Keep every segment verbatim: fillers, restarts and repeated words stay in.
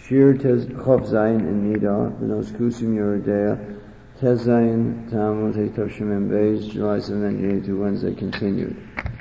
Shir Tez Chov Zayin in Nida, Benos Kusim Yeridea, Tez Zayin, Talmud, Heitav Shemem Beis, July seventh, nineteen eighty-two, Wednesday, continued.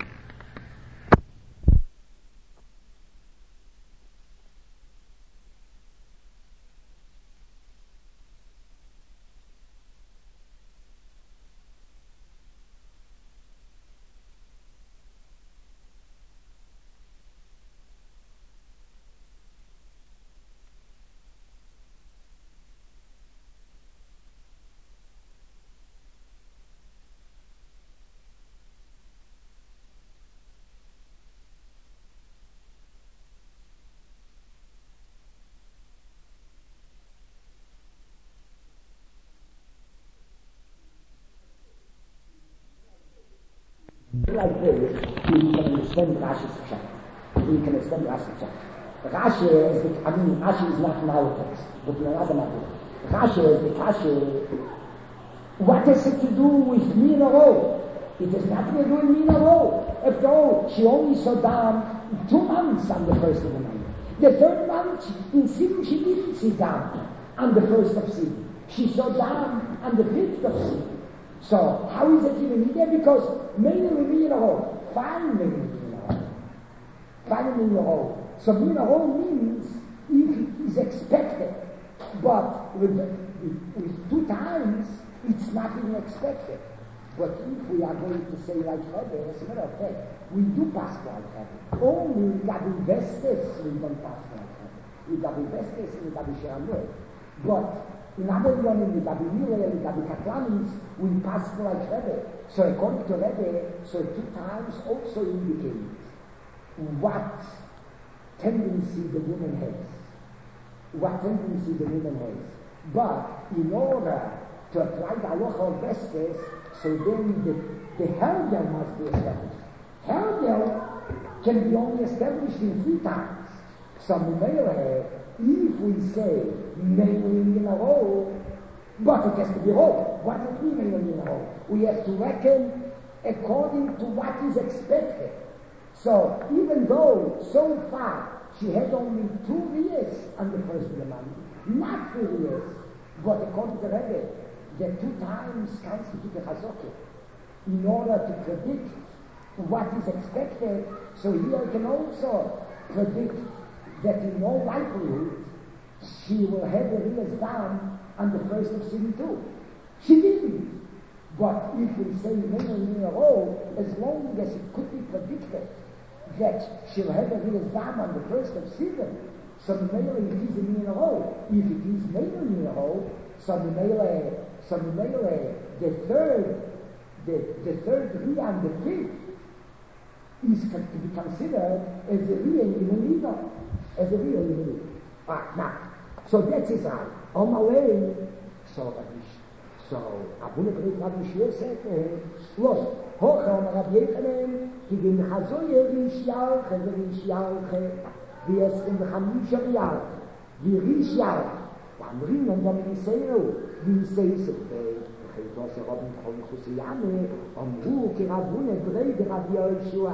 Like this, you can extend Rashi's pshat. You can extend Rashi's pshat. Rashi is the, I mean, Rashi is not in our text, but in another matter. Rashi is the Rashi. What has it to do with me in a row? It has nothing to do with me in a row. After all, she only saw down two months on the first of the month. The third month, in Sivan, she didn't see down on the first of Sivan. She saw down on the fifth of Sivan. So, how is it even there? Because many me in a row, five many in a row, five in a row. So, in a row means if it is expected, but with, with, with two times, it's not even expected. But if we are going to say like Rebbe, as a matter of fact, we do pass like Rebbe. Only Gabi Vestes we don't pass like Rebbe. We Gabi Vestes and Gabi Sherameh. But in other one, in the Gabi Mile, in the Gabi Katlanis, we pass like Rebbe. So according to Rebbe, so two times also indicates what tendency the woman has. What tendency the woman has. But in order to apply the halacha of Vestes, so then the, the Hergel must be established. Hergel can be only established in three times. So if we say mainly in a row, but it has to be row. What does it mean mainly in a row? We have to reckon according to what is expected. So even though so far she had only two years on the first of the month, not three years, but according to Rebbe, the two times constitute a chazokah in order to predict what is expected. So here I can also predict that in all likelihood she will have the rears down on the first of Sivan too. She didn't. But if we say mainly in a row, as long as it could be predicted that she'll have the rears down on the first of Sivan, so mainly it is in a row. If it is mainly in a row, so mainly, so mainly the third, the, the third rear and the fifth is to be considered as a real Yimelida. As a real Yimelida. Ah, now, so that's Israel. On my way, so so Abuna Brit Rabbi Shua said, los, hocha on Rabbi Yechanan, ki bin chazoye rish yalche, rish yalche, wie es in Chamisha yalche, wie rish yalche, am Ringen dann in Israel, wie seis it bei, Chaytos Robin Chol Chusiyane, amru ki Rabuna Brit Rabbi Yeshua.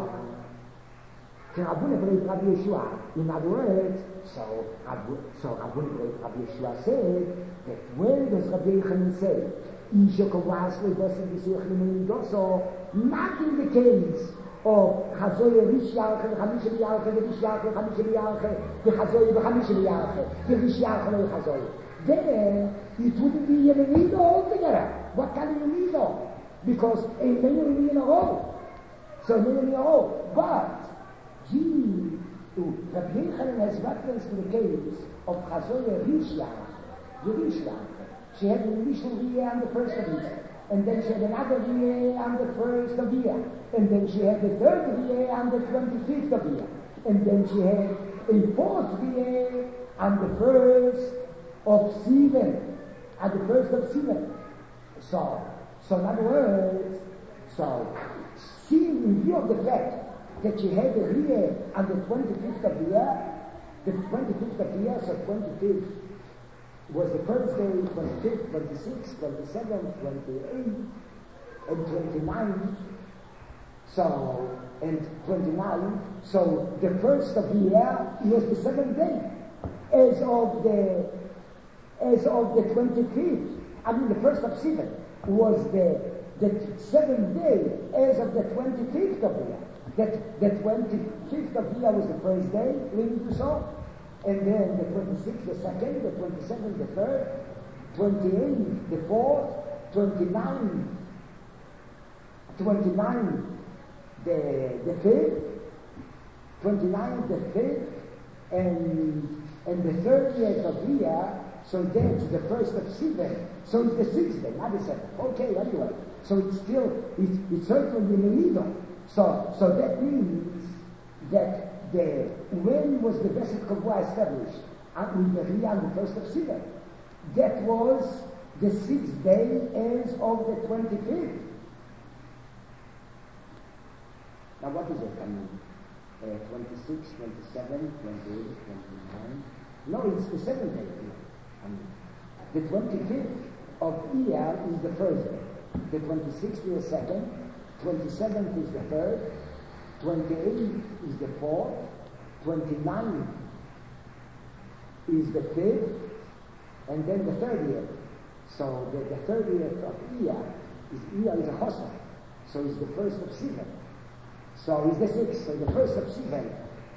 Rabbi Rabbi Yeshua. In other words, so so Rabbi Rabbi Yeshua said that when does Rabbi Yechanan say, Isha Kovasle doesn't be Suchim Doso, not in the case of Chazoye Rish Yalche, Chamisha Yalche, Rish Yalche, Chamisha Yalche, the Chazoye, the Chamisha Yalche, the Rish Yalche, the Chazoye. Then it wouldn't be Yemenido altogether. What kind of Yemenido? Because a Yemenido in a row. So Yemenido in a row. But He, Rabbi Yechanan has reference to the case of Chazoye Rish Yalche, the Rish Yalche. She had an initial year on the first of year, and then she had another year on the first of year, and then she had the third year on the twenty-fifth of year, and then she had a fourth year on the first of Sivan, on the first of Sivan. So, so in other words, so, seeing in view of the fact that she had a year on the twenty-fifth of the year, the twenty-fifth of the year, so twenty-fifth was the first day, twenty-fifth, twenty-sixth, twenty-seventh, twenty-eighth, and twenty-ninth. So, and twenty-ninth. So, the first of the year was the seventh day. as of the as of the twenty-fifth. I mean, the first of Sivan was the the seventh day as of the twenty-fifth of Iyar. That the twenty-fifth of Iyar was the first day, leading to so, and then the twenty-sixth, the second, the twenty-seventh, the third, twenty-eighth, the fourth, twenty-ninth, twenty-ninth, the the fifth, twenty-ninth, the fifth, and and the thirtieth of Iyar. So that's the first of Sivan. So it's the sixth day, not the seventh. Okay, anyway. So it's still, it's, it's certainly Meido. So, so that means that the, when was the Beset Kavua established? On the Riyah, the first of Sivan. That was the sixth day as of the twenty-fifth. Now what is it? I mean, uh, twenty-six, twenty-seven, twenty-eight, twenty-nine. No, it's the seventh day. I mean, the twenty-fifth of Iyar is the first day. The twenty-sixth is the second. twenty-seventh is the third. twenty-eighth is the fourth. twenty-ninth is the fifth. And then the thirtieth. So the, the thirtieth of Iyar is Iyar is a Chosam. So it's the first of Sivan. So it's the sixth. So the first of Sivan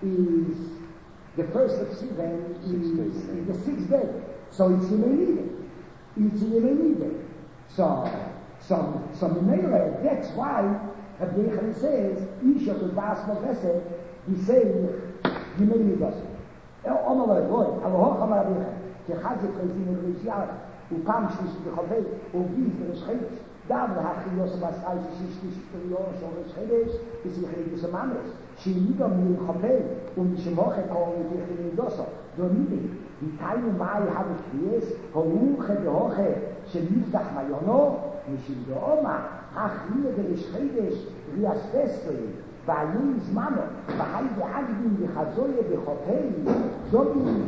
is the first of Sivan is, is the sixth day. So it's Yemenide. It's Yemenide. So, so, so Memele, that's why Rabbi Yechon says, Isha to Bas Mavesed, he says, Yemenide. Omer Loi, Alohoch Amar Rabbi Yechon, Kechazik Chazim El Rishiyah, Upam Shlish B'Chavei, Uviz B'Rishchit, Dav L'Hachi Yosef Asai Shish Shish B'Yor Shor Rishchidesh, B'Zichei B'Samanes, Sheyido B'Chavei, U'Mishimoche Kol U'Tichei Nidoso, Donide, V'Tainu Mai Havich Yes, Ho'uche B'Hoche, Sheyiftach Mayono, Mishido Oma, Hachliye B'Rishchidesh, Rias Festri, V'Ayin Zmano, V'Hai B'Agdim B'Chazoye B'Chopei, Domi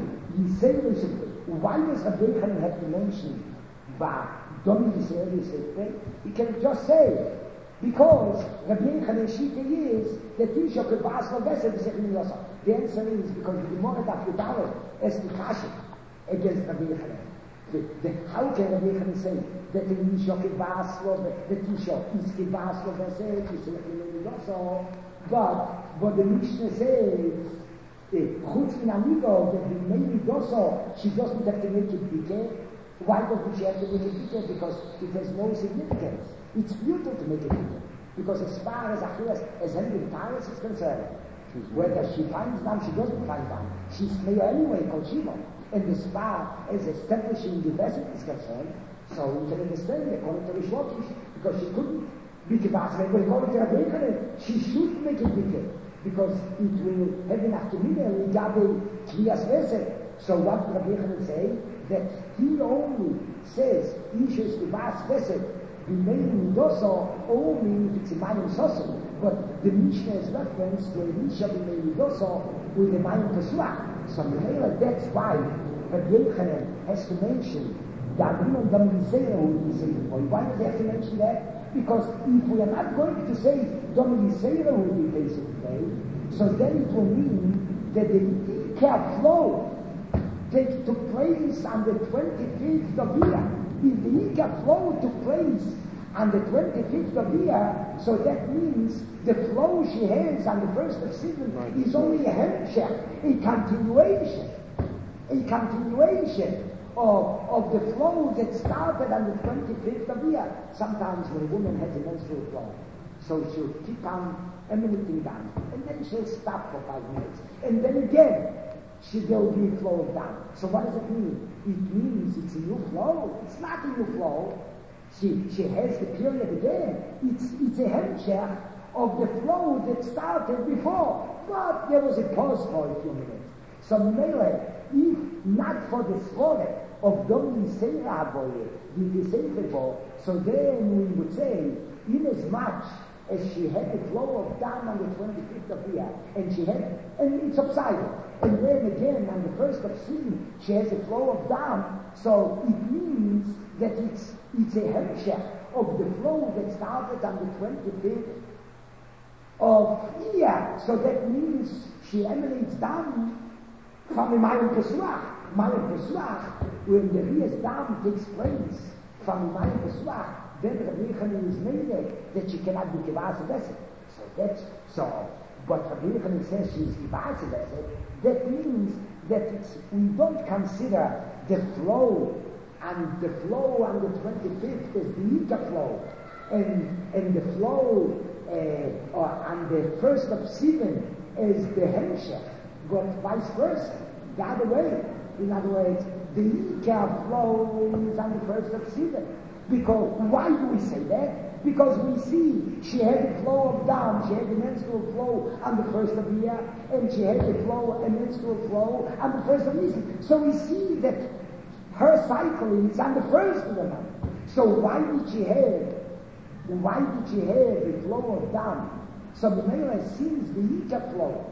Yisei why does Rabbi Yechon have to mention Ba Domi Yisrael? He can just say because Rabbi Yechon Shita is that Tisha could pass for Besed B'Sechin Yosef. The answer is because the Gemara Daf Yudaleh is the Kasha against Rabbi Yechon. The, the, how can Rabbi Yechon say that the Tisha could pass for the Tisha is could pass for Besed B'Sechin Yosef? But what the Mishnah says. Chutz min amigo, that the maybe doso, she doesn't have to make it bigger. Why doesn't she have to make it bigger? Because it has no significance. It's futile to make it bigger. Because as far as Achilas, as Henry Taras is concerned, whether she finds them, she doesn't find them. She's mayor anyway, called Shiva. And as far as establishing the vessel is concerned, so we can understand it according to Rish Lakish, because she couldn't be Kibas, but according to Rabbi Yechon, she should make it bigger. Because it will have enough to mean and regarding Tviyas Vesed. So what Rabbi Yechon say? That he only says issues to Vas Vesed, the main Midoso only if it's a Mayim Soso. But the Mishnah is reference to a Mishnah the main Midoso with the Mayim Pesuach. So that's why Rabbi Yechon has to mention that we don't why does he have to mention that? Because if we are not going to say Domini Seira will be basic today, so then it will mean that the Ikar flow take, took place on the twenty-fifth of Iyar. If the Ikar flow took place on the twenty-fifth of Iyar, so that means the flow she has on the first of Sivan is only a hemshech, a continuation, a continuation. Of, of the flow that started on the twenty-fifth of Iyar. Sometimes when a woman has a menstrual flow, so she'll keep on emanating down, and then she'll stop for five minutes, and then again she will be flowing down. So what does it mean? It means it's a new flow. It's not a new flow. She she has the period again. It's it's a hemshech of the flow that started before, but there was a pause for a few minutes. So Mele, if not for the slaughter of Domini Seira Aboye, the Seifebo, so then we would say, in as much as she had the flow of down on the twenty-fifth of Iyar, and she had, and it subsided, and then again on the first of Sivan, she has a flow of down, so it means that it's it's a hemshech of the flow that started on the twenty-fifth of Iyar, so that means she emanates down from the Mayim Pesach. Mayim Pesach, when the Riyas Dam takes place from the Mayim Pesach, then Rabbi Yochanan is made that she cannot be Kivas Vessel. So that's so. But Rabbi Yochanan says she is Kivas Vessel. That means that it's, we don't consider the flow and the flow on the twenty-fifth as the Yika flow, and and the flow uh, or on the first of Sivan as the Hemshech, but vice versa, the other way. In other words, the Yika flow is on the first of Sivan. Because why do we say that? Because we see she had the flow of Dam, she had the menstrual flow on the first of the year, and she had the flow, a menstrual flow on the first of Nisan. So we see that her cycle is on the first of the month. So why did she have, why did she have the flow of Dam? So the Mela sees the Yika flow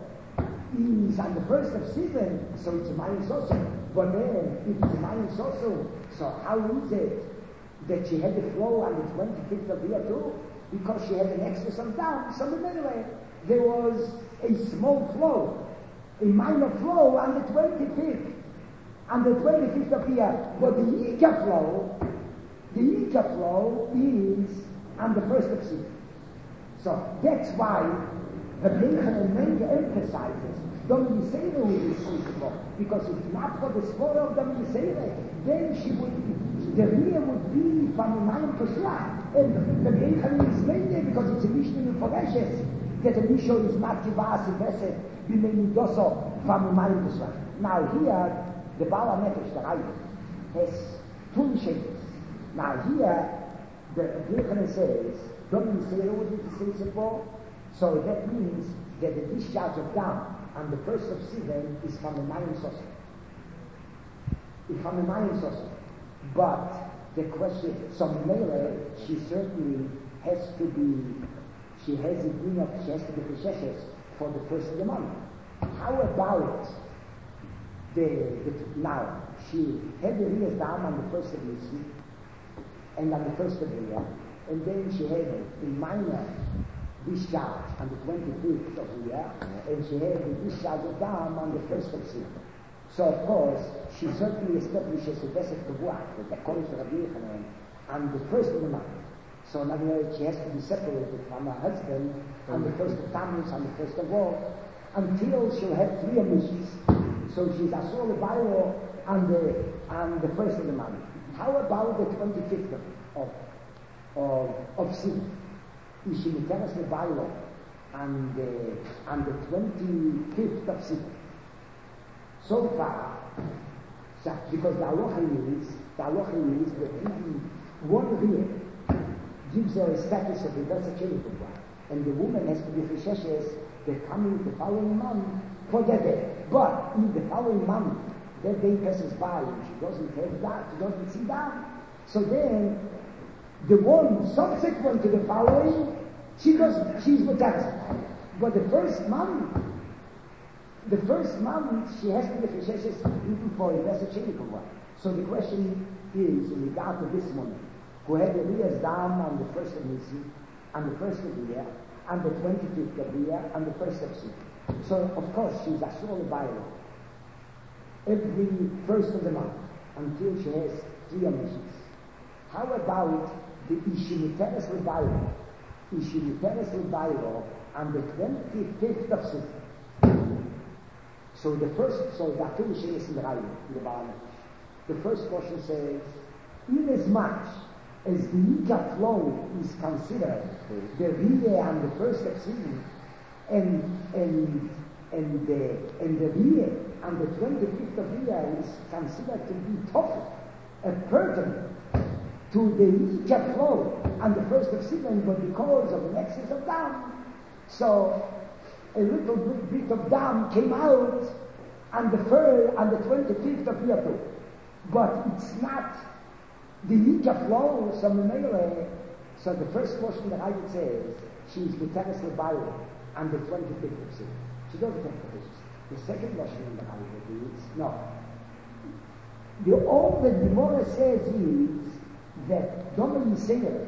is on the first of Sivan, so it's a Mayim Soso. But then, if it's a Mayim Soso, so how is it that she had the flow on the twenty-fifth of year too? Because she had an excess of Dam. So anyway, there was a small flow, a minor flow on the twenty-fifth, on the twenty-fifth of year. But the Yika flow, the Yika flow is on the first of Sivan. So that's why the Yochanan emphasizes Dom Yisera with this principle, because if not for the sport of Dom Yisera, then she would, the Riyah would be from the Mayim Pesach, and the Yochanan is made there because it's a Mishnah in Foreshes, that the Mishnah is not Kivas Vessel, B'mei Doso from the Mayim Pesach. Now here, the Baal HaNefesh, the Rav, has two shekels. Now here, the Yochanan says, Dom Yisera would be the principle. So that means that the discharge of Dam on the first of Sivan is from the Mayim Soso. It's from the Mayim Soso. But the question, so Mele, she certainly has to be, she has a green of, she has to be Chesheshes for the first of the month. How about the, the now, she had the Riyas Dam on the first of Nisan, and on the first of the year, and then she had a minor discharge on the twenty-fifth of the year, and she had the discharge of Dam on the first of Sivan. So of course, she certainly establishes a Besed Kavuach, that according to Rabbi Yochanan, on the first of the month. So in other words, she has to be separated from her husband on the first of Tammuz, on the first of all, until she'll have three emissions. So she's Asur Lebairo on the on the first of the month. How about the twenty-fifth of of of Sivan? Is she Miteres Lebailo on the on the twenty-fifth of Sivan? So far, because the halacha is the halacha is that one year gives her a status of reversa chilukah, and the woman has to be chesheshes the coming the following month for that day. But in the following month, that day passes by and she doesn't have that, she doesn't see that. So then, the one subsequent to the following, she doesn't, she's Miteres. But the first month, the first month, she has to be chesheshes even for reversa chilukah. So the question is, in regard to this woman, who had the Riyas Dam on the first of Nisan, on the first of the year, on the twenty-fifth of the year, on the first of Sivan. So, of course, she's Asur Lebailo every first of the month, until she has three emissions. How about the Ishimiteres Lebailo? Ishimiteres Lebailo on the twenty-fifth of Sivan. So the first, so the Atul Sheis in the Raya, in the Baal HaNefesh. The first portion says, inasmuch as the Yika flow is considered the Riyah on the first of Sivan, and and and the and the Riyah on the twenty-fifth of Riyah is considered to be tough, a pertinent to the Yika flow on the first of Sivan, but because of an excess of Dam, so a little bit, bit of Dam came out on the first, on the twenty-fifth of Riyah too. But it's not the Yika flow, so Memele, so the first portion that I would say is she's Miteres Lebailo on the twenty-fifth of Sivan. She doesn't have provisions. The second portion that I would do is no. The all that the Gemara says is that Dom Yisera,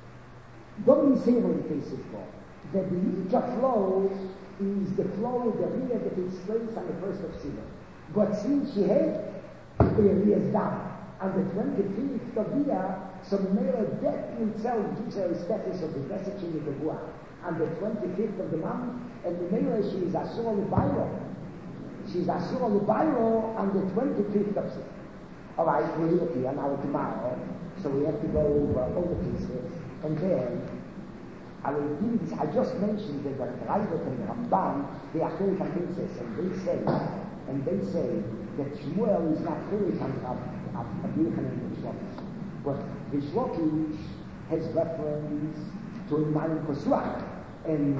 Dom Yisera the case is for that the Yika flow is the flow, the Riyah that takes place on the first of Sivan. But since she had Elias down on the twenty-fifth of the year, so Mela that in itself gives her a status of the message in the Buah. On the twenty-fifth of the month, and the Mela she is Asur Lubayro. She's Asur Lubayro on the twenty-fifth of September. Alright, we're here now tomorrow, so we have to go over all the pieces, and then I will give this. I just mentioned that the Raidot and the Ramban, they are Chelik and Princess, and they say, and they say that Shmuel is not Chelik and Rabbi Yochanan and Shlokish, but the Shlokish has reference to Imanim Kosuach, and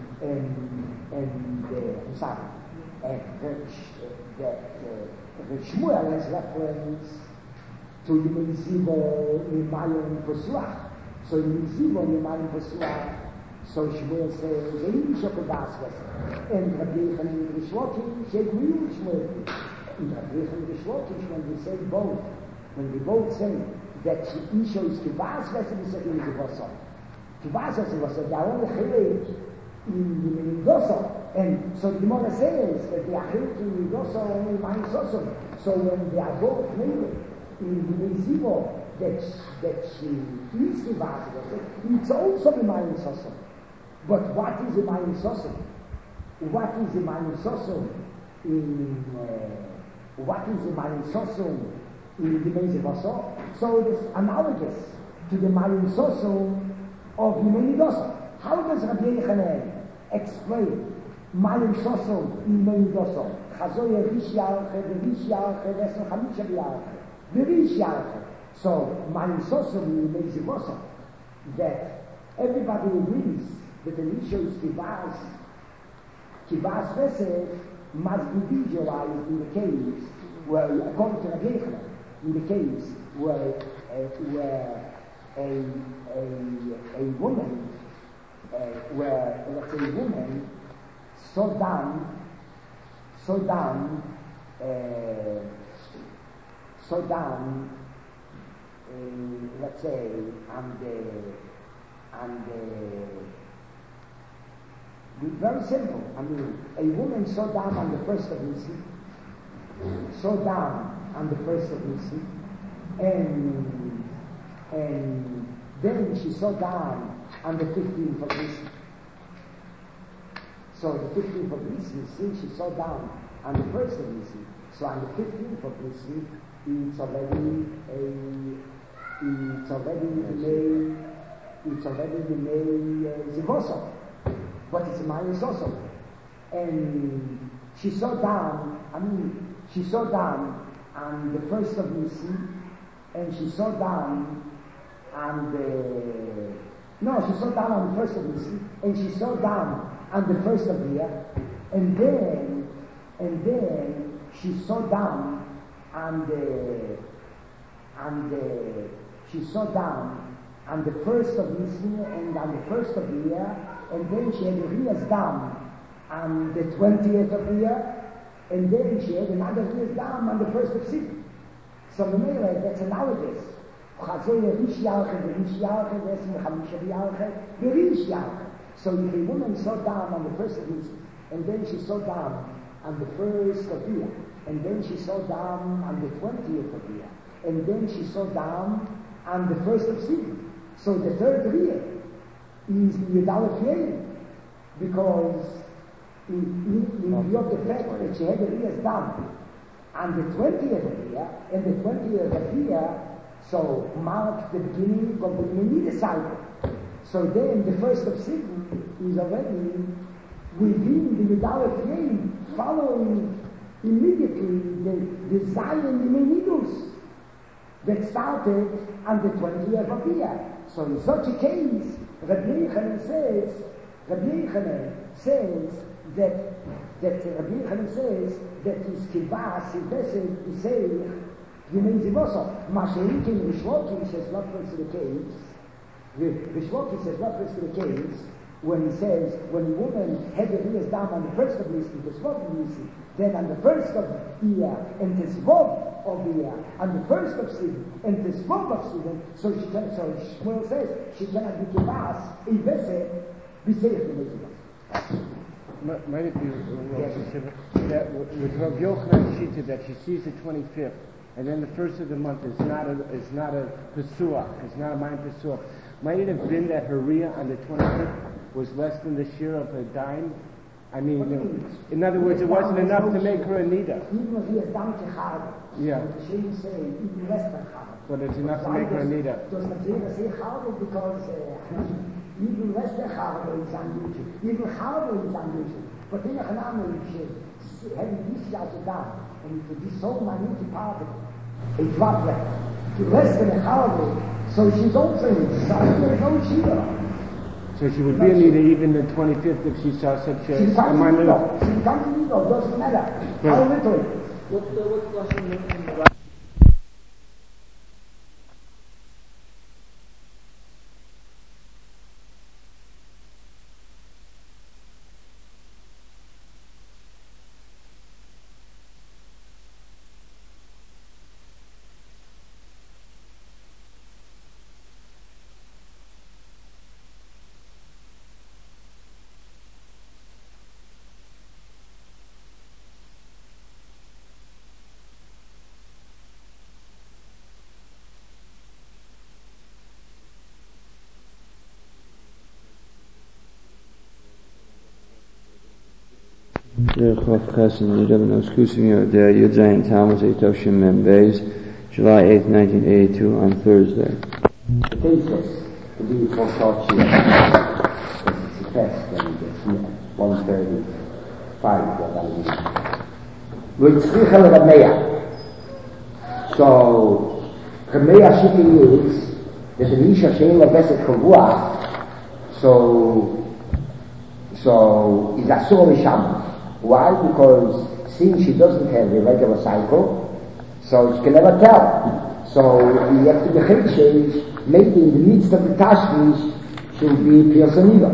and and uh, I'm sorry, and the, the, the Shmuel has reference to Yimei Zivo Imanim Kosuach. So in Zivo Imanim Kosuach, so Shmuel says, Ein Shokadas Vessel. And Rabbi Yochanan and Shlokish, they agree with Shmuel. And Rabbi Yochanan and Shlokish, when they say both, when they both say that Isha is Kivas Vessel, they say in Zivosov. Kivas Vessel was the only Chilek in the Mendoza. And so the Gemara says that they are Chilek in Mendoza only Imanim Sosov. So when they are both made in the Zivo, that that she is Kivas Vessel, it's also Imanim Sosov. But what is Imanim Sosov? What is Imanim Sosov in uh, what is Imanim Sosov in the Mezivosov? So it is analogous to the Imanim Sosov of Yimenidoso. How does Rabbi Yochanan explain Imanim Sosov in Yimenidoso? Chazoye Rish Yarche, Rish Yarche, Vesel Chamisha Yarche, Rish Yarche. So Imanim Sosov in Mezivosov, that everybody agrees that the Isha is Kivas, Kivas Vesel must be visualized in the caves where, according to Rabbi Yochanan, in the caves where, uh, where a, a, a woman, uh, where, let's say, a woman saw down, saw down, uh, saw down, uh, let's say, on the, on the, very simple. I mean, a woman saw down on the first of Nisan, saw down on the first of Nisan, and and then she saw down on the fifteenth of Nisan. So the fifteenth of Nisan, since she saw down on the first of Nisan, so on the fifteenth of Nisan, it's already a, it's already the it's already the Zivosov. But it's a minus also. And she saw down, I mean, she saw down on the first of Nisan, and she saw down on the, no, she saw down on the first of Nisan, and she saw down on the first of the year, and then, and then she saw down on the, on the, she saw down on the first of Nisan and on the first of the year, and then she had a Riyas down on the twentieth of the year, and then she had another Riyas down on the first of Sivan. So the Mele, that's analogous. So if a woman saw down on the first of Nisan, and then she saw down on the first of the year, and then she saw down on the twentieth of the year, and then she saw down on the first of Sivan. So the third Riyas is Yudalef Yerim, because in, in, in view of the fact that she had the Riyas done on the twentieth of the year, and the twentieth of the year, so marked the beginning of the Menida cycle. So then the first of Sivan is already within the Yudalef Yerim, following immediately the, the Zion Menidus that started on the twentieth of the year. So in such a case, Rabbi Yochanan says, Rabbi Yochanan says that that Rabbi Yochanan says that his kivas, his message, is saying, you mean Zivosov. Mashiach in Rishloki says reference to the caves. Rishloki says reference to the caves when he says when the woman had the Riyas down on the first of Nisan, the Svov of Nisan, then on the first of the year, and the Svov of the year, on the first of Sivan, and the Svov of Sivan, so she can, so Shmuel says she cannot be kivas, a vessel, be safe in the Might it be uh, that with Rav Yochanan Shita that she sees the twenty-fifth, and then the first of the month is not a is not a Pesua, it's not a Mayim Pesua. Might it have been that her Riyah on the twenty-fifth was less than the share of a dime? I mean, uh, in other words, it wasn't enough to make her a nida. Yeah. But it's enough to make her a nida. Because even less than Chava is unusual. Even Chava is unusual. But in a Hanam, if having this as a dam, and to be so minute part of it, it dropped left. Less than a Chava, so she's also in it. So there's no Shiva. So she would be a nida even the twenty-fifth if she saw such a, a minor. She becomes a nida, doesn't matter. How little it is. What's the, what's the lesson in the July eighth, nineteen eighty-two, on Thursday. The basis to be forecast here, it's a test, and it's one thirty-five. With Tzricha Rameya. So, Rameya Shiki is that the Misha Shein Lebeset Chavua, so, so, is Asur L'Shabbos. Why? Because since she doesn't have a regular cycle, so she can never tell. So you have to be chaychish, maybe in the midst of the tashmish, she'll be Pirsoniva.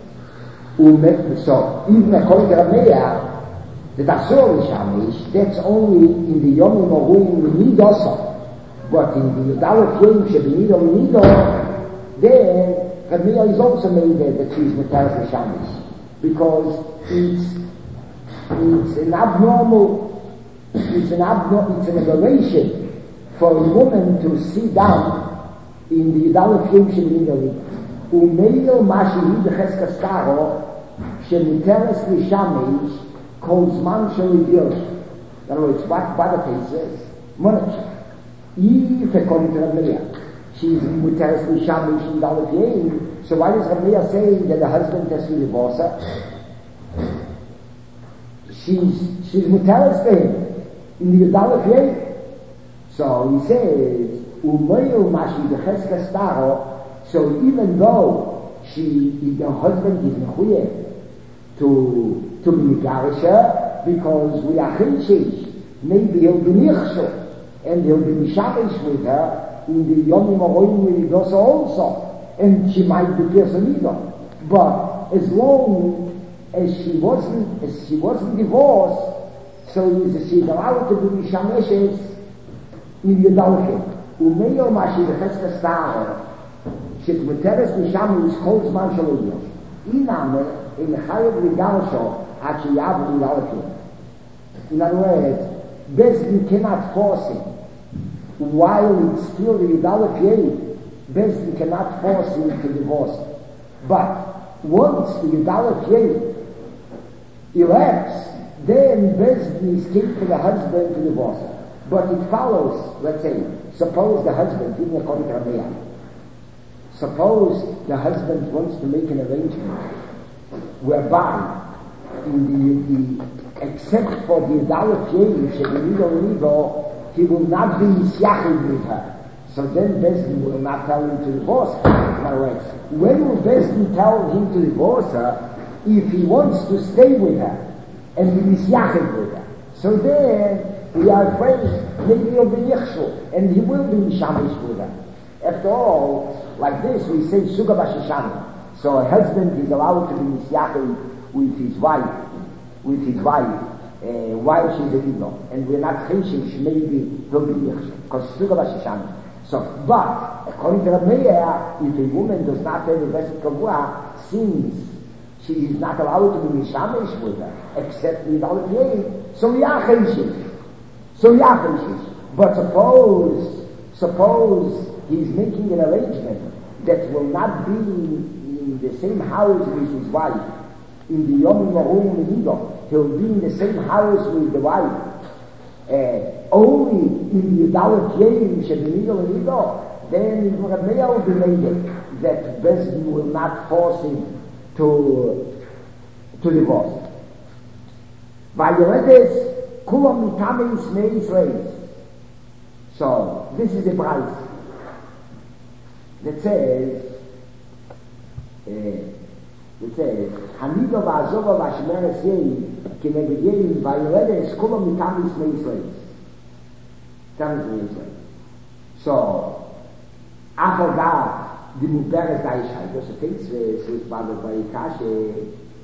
So even according to Rameya, the Tasor L'Shamish, that's only in the Yomim Oruim L'Nidosa. But in the Yudalef Yom Shebenido L'Nido, then Rameya is also made that she's Meteres L'Shamish. Because it's It's an abnormal, it's an abnormal, it's an aberration for a woman to sit down in the Yudalef Yom Shemini Umeil Mashihi B'Cheska Staro Shemiteres L'Shamish Kol Zman Shelidios. In other words, what Badatai says, Monach. If according to Rameya, she's Miteres L'Shamish in Yudalef Yom, so why is Rameya saying that the husband has to divorce her? She's, she's mutalis to him in the Yudalef Yom. So he says, Umayu Mashi B'Cheska Staro, so even though she, the husband is mechuyev to, to be Megarisha, because we are chinshish, maybe he'll be nichshel, and he'll be mishavish with her in the Yomim Aroim L'Nidosa also, and she might be Pirsonido. But as long as she wasn't, as she wasn't divorced, so she's allowed to be mishameshes in Yudalef. Umeyo Mashi B'Cheska Staro, Shekmeteres Mishamish Kol Zman Shelidios. Iname in Chayav L'Galsho Ad Sheyav Yudalef. In other words, Bezdin cannot force him while it's still the Yudalef Yom. Bezdin cannot force him to divorce her. But once the Yudalef Yom elapse, then Bezdin is king for the husband to divorce her. But it follows, let's say, suppose the husband, even according to Rameya, suppose the husband wants to make an arrangement whereby, in the, the except for the Yudalef Yom, Shebenido L'Nido, he will not be misyachid with her. So then Bezdin will not tell him to divorce her. In other words, when will Bezdin tell him to divorce her? If he wants to stay with her and be misyachid with her. So then we are afraid maybe he'll be yichshul and he will be mishamish with her. After all, like this we say suga b'shishani. So a husband is allowed to be misyachid with his wife, with his wife, uh, while she's a widow, and we're not thinking maybe he'll be yichshul because suga b'shishani. So, but according to Rameya, if a woman does not have a vested kavua, since she is not allowed to be mishamish with her, except without yay. So yacheshish. So yacheshish. But suppose, suppose he's making an arrangement that will not be in the same house with his wife, in the Yom Mahum Mehido, he'll be in the same house with the wife, uh, only in the Yudalit Yom Shebenido Mehido, then it will be made that Besdin will not force him to, to divorce. Vayoredes kulam mitame ismei Israel. So, this is the price that says, uh, that says, Hanido va'azova va'shmeres yei, keneged vayoredes kulam mitame ismei Israel. Mitame Israel. So, after that, the Muberes Daishai, das ist jetzt, es ist bei der Barikashe,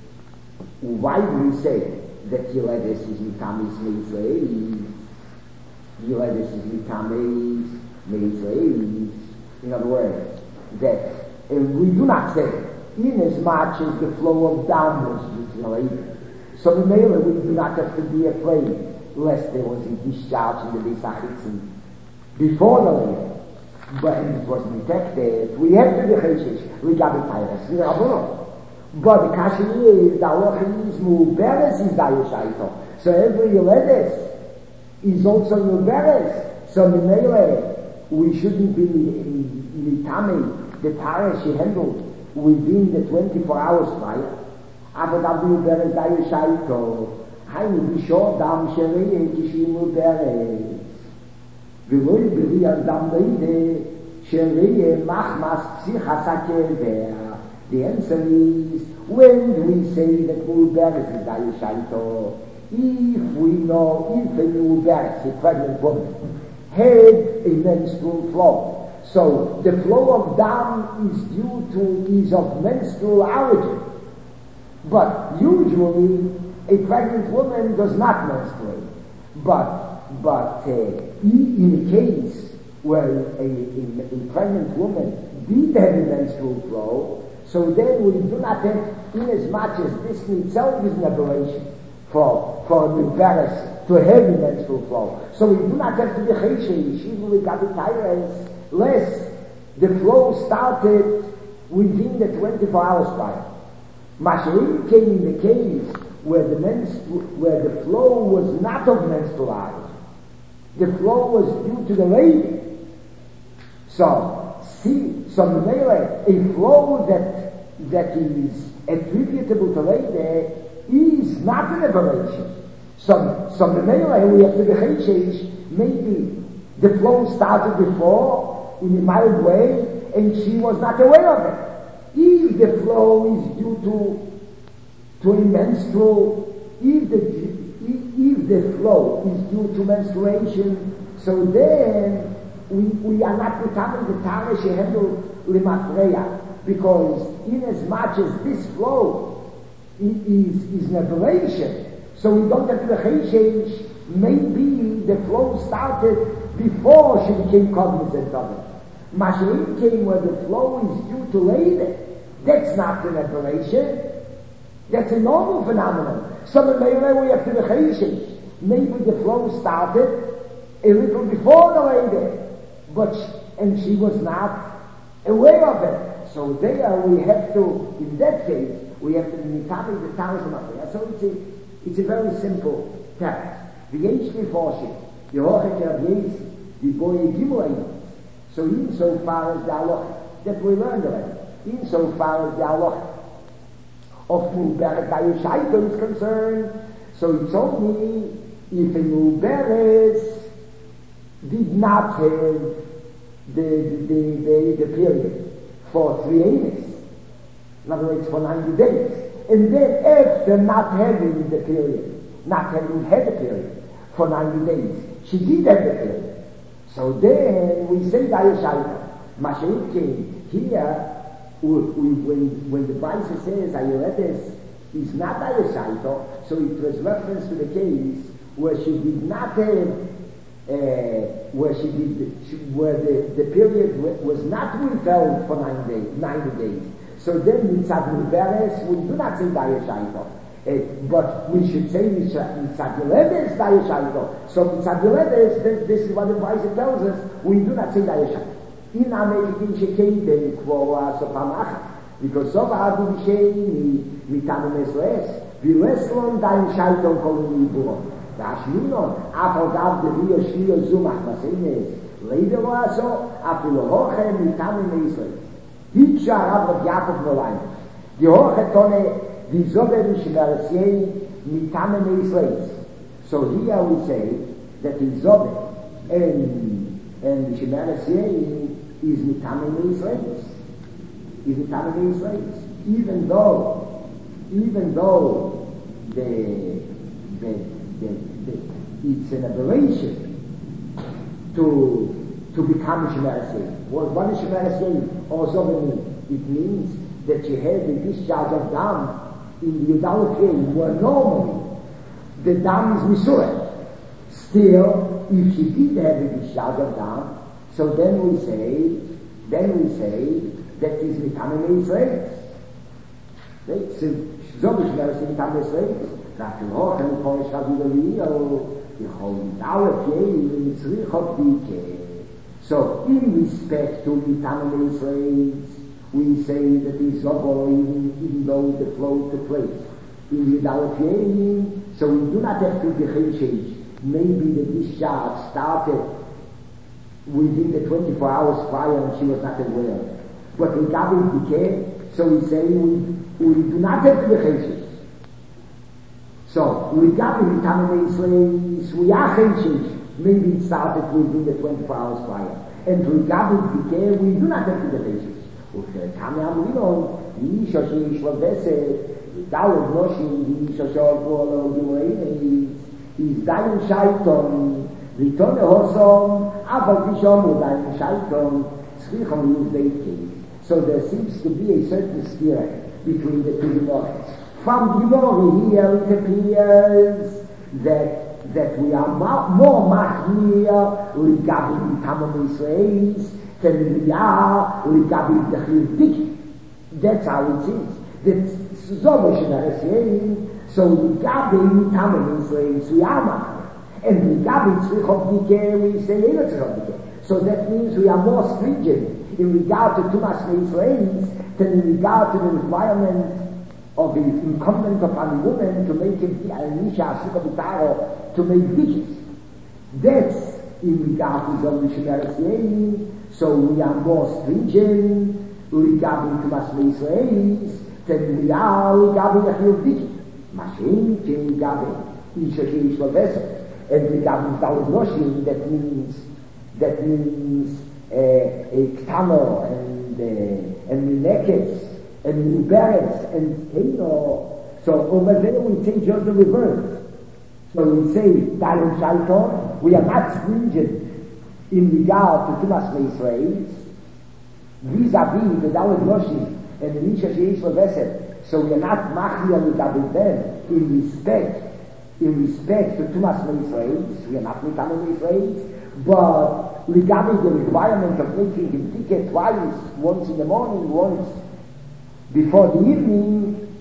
why do we say that Yoledes is Mitamis Meisraelis, Yoledes is Mitamis Meisraelis, in other words, that uh, we do not say, in as much as the flow of downwards is so in Mela we do not have to be afraid lest there was a discharge in the Besachitzin before the later. But it was detected, we have to be cheshish, we got it tyrus, we are wrong. But the kasha is, the aloch is muberes is dayushaito. So every yoledes is also muberes. So minele, we shouldn't be in mitame, the tyrus she handled within the twenty-four hours prior. Avodav muberes dayushaito. I will be sure, dam sherei, kishi muberes. ולא יברי אדם לידה שראה מחמס פסיכס הקבר. The answer is, when do we say that Muberes is Dayushaito? If we know, if a Muberes, a pregnant woman, had a menstrual flow, so the flow of dam is due to, is of menstrual origin. But usually, a pregnant woman does not menstruate. But But uh, in a case where a, a, a pregnant woman did have a menstrual flow, so then we do not have, in as much as this in itself is an aberration for, for a Muberes to have a menstrual flow. So we do not have to be cheshish, even with Gabitayres, less the flow started within the twenty-four hours prior. Mashiach came in the case where the, menstru- where the flow was not of menstrual origin. The flow was due to the lady. So, see, so a flow that, that is attributable to lady is not an aberration. So, so we have to be cheshish, maybe the flow started before in a mild way and she was not aware of it. If the flow is due to, to a menstrual, if the If the flow is due to menstruation, so then we, we are not becoming the Tarish Handel Limatreya, because in as much as this flow is, is an aberration, so we don't have to change, maybe the flow started before she became cognizant of it. Mashiach came where the flow is due to later. That's not an aberration. That's a normal phenomenon. Some of we have to be cheshish. Maybe the flow started a little before the lady, but she, and she was not aware of it. So there we have to, in that case, we have to be mitami the thousand of it. So it's a, it's a very simple text. The Yesh Meforshim, the Hochet of Yesh, the boy Gimel. So insofar as the halacha that we learned already, insofar as the halacha of Muberes Dayushaito is concerned, so it's only if a Muberes did not have the, the, the, the period for three ages, in other words, for ninety days, and then after not having the period, not having had the period for ninety days, she did have the period. So then we say Dayushaito. Mashiach came here. We, we, when, when the Bible says Ayoredes is not Dayushaito, so it was reference to the case where she did not have, uh, where she did, she, where the, the period was not withheld for nine days, ninety days. So then mitzad Miberes, we do not say Daya Shaito. Uh, but we should say mitzad Yoledes Daya Shaito. So mitzad Yoledes, this, this is what the Brisa tells us, we do not say Daya Shaito. In Amerikin Shekei Ben Kvora Sopamacha. Because so Adu Bishei Mitamu Mesles, Vileslon Daya Shaito Kolini Buron. Rashminon, Afogav de Rio Shio Zumach Maseines, Leider Lasso, Afilo Hoche Mitamu Mesles. Hiksha Rav Yaakov Nolaim. Die Hoche Tone, die Zobe Mishmeresiei Mitame Meisleis. So here we say that the Zobe and and Mishmeresiei is Mitame Meisleis. Is Mitame Meisleis. Even though, even though the, the, the, the it's an aberration to to become Mishmeresiei. What, what is Mishmeresiei or Zobe mean? It means that you had the discharge of dam in the Yudal Kei, where normally the dam is Misuret. Still, if she did have the discharge of dam, so then we say, then we say that is becoming Israel. Right? So, Zobish Meres in becoming Israel. That you hoch and Polish Havili, or you hold Yudal Kei, in Mitzrichot Dike. So, in respect to becoming Israel, we say that the Zobo, even, even though the flow took place in Yudalafyein, so we do not have to change. Maybe the discharge started within the twenty-four hours prior and she was not aware. But we got it decay, so we say we, we do not have to change. So we got it in Tamil we are change. Maybe it started within the twenty-four hours prior. And we got it decay, we do not have to change. וכאן אמרינו, איש אשר יש לו בסד, דלת נושים, איש אשר פה לו גמראים, איזדיין שייטון, ריטון להוסום, אבל תשום ודיין שייטון, צריכם יוזדקי. So there seems to be a certain spirit between the two Gemaras. From Gemara here it appears that that we are more machmir regarding Tamam Israelis than we are regarding the Childik. That's how it is. That's so much saying. So regarding Tamam Israelis we are machmir, and regarding Tzrichot Dike we say Eino Tzrichot Dike. So that means we are more stringent in regard to Tumas Israelis than in regard to the requirement of the incumbent upon the woman to make him Nisha Asuka B'taro to make dishes. That's in regard to Zom Mishmer. So we are more stringent regarding Tumas Israelis than we are regarding the Chiyuv Dikit. Mashin King Gabe Isha Kish Vessel. And regarding Talmud Noshim, that means that means uh, a Ktamo and uh, and Minekes and Miberes and Eino. So over there we say just the reverse. So we say Dalim Shaiton, we are not stringent in regard to Tumas Israelis, vis-a-vis the Dalim Noshim and the Nisha Sheish Vessel. So we are not machmir regarding them in respect in respect to Tumas Israelis. We are not Mitamim Israelis, but regarding the requirement of making him ticket twice, once in the morning, once before the evening,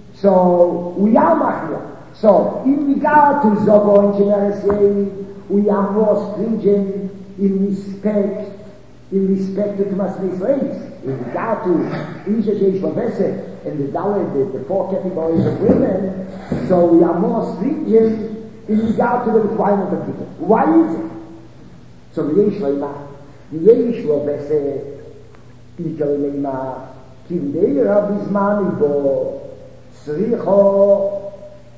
so we are machmir. So in regard to Zobo and Shemeres, we are more stringent in respect in respect to Tumas Israelis. In regard to Isha Sheish Vaveseh and the Dalet, the, the four categories of women, so we are more stringent in regard to the requirement of ticket. Why is it? So the Yesh Leima, the Yesh Vaveseh, Ikar Leima, Kindeira Bizmani Bo, Sricho,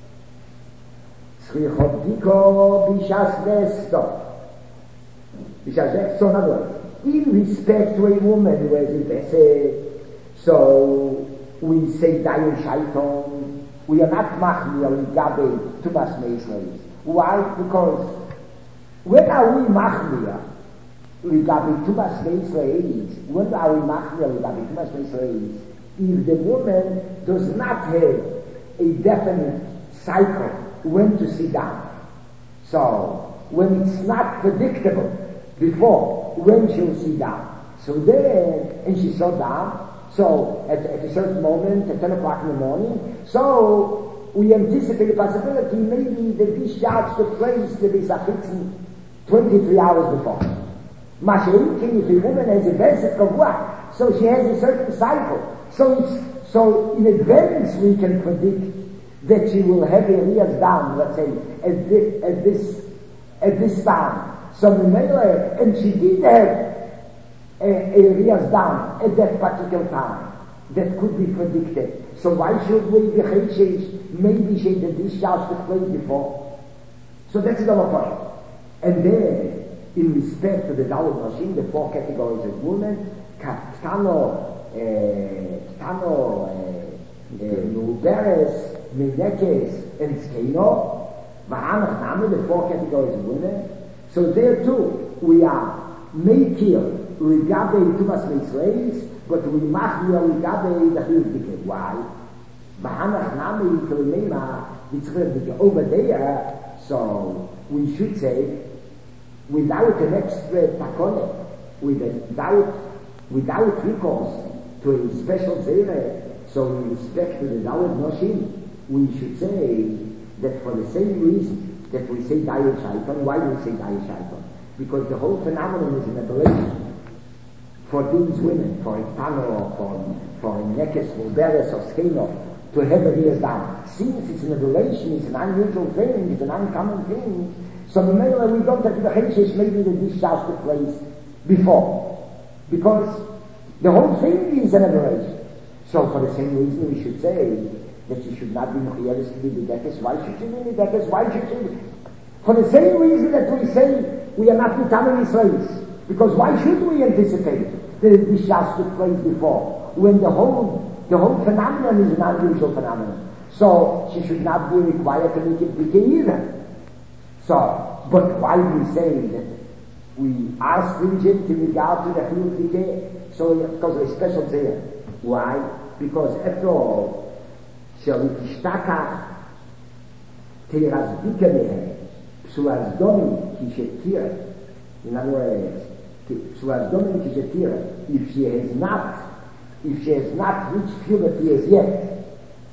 Sricho Diko, Bishas Vesto. Bishas Vesto, in other words, in respect to a woman who has a Vesed, so we say Dayan Shaiton, we are not machmir regarding Tumas Israelis. Why? Because when are we machmir regarding Tumas Israelis? When are we machmir regarding Tumas Israelis? If the woman does not have a definite cycle when to sit down. So when it's not predictable before when she'll sit down. So then, and she sat down, So at, at a certain moment, at ten o'clock in the morning, so we anticipate the possibility maybe the discharge took place to be Sachitzen twenty-three hours before. Masha'inkin, if a woman has a basic kavua, so she has a certain cycle. So it's, so in advance we can predict that she will have a Riyaz down, let's say, at this, at this, at this time. So and she did have a, a Riyaz down at that particular time that could be predicted. So why should we be maybe she the discharge took place before? So that's the point. And then, in respect to the Dalit Machine, the four categories of women, Ktano, Ktano, Nuberes, Menekes, and Skeno, Va'anach Name, the four categories of women. So there too, we are Meikir, Rigabe Tumas Meisreis, but we must be Rigabe the Hilbike. Why? Va'anach Name, Kilmema, over there, so we should say, without an extra takone, without, without recourse to a special zere, so in respect to the Dalit Noshim, we should say that for the same reason that we say Dayot Shaitan. Why do we say Dayot Shaitan? Because the whole phenomenon is an aberration for these women, for Iktano, for, for Nekes, for Beres, or Skeno, to have a years down. Since it's an aberration, it's an unusual thing, it's an uncommon thing, so maybe we don't have the Heshesh, maybe the discharge took place before. Because the whole thing is an aberration. So for the same reason we should say that she should not be Mechiyeres to be B'dekes. Why should she be B'dekes? Why should she be? For the same reason that we say we are not Mitamim Yisraelis. Because why should we anticipate that the discharge took place before? When the whole, the whole phenomenon is an unusual phenomenon. So she should not be required to make it B'dekes either. So, but why do we say that we are stringent in regard to the Chiyuv Dikeh? So, because of a special there. Why? Because after all, shall it ishtaka teras dikenehe, psuas domi kishetira. In other words, psuas domi kishetira. If she has not, if she has not reached puberty as yet,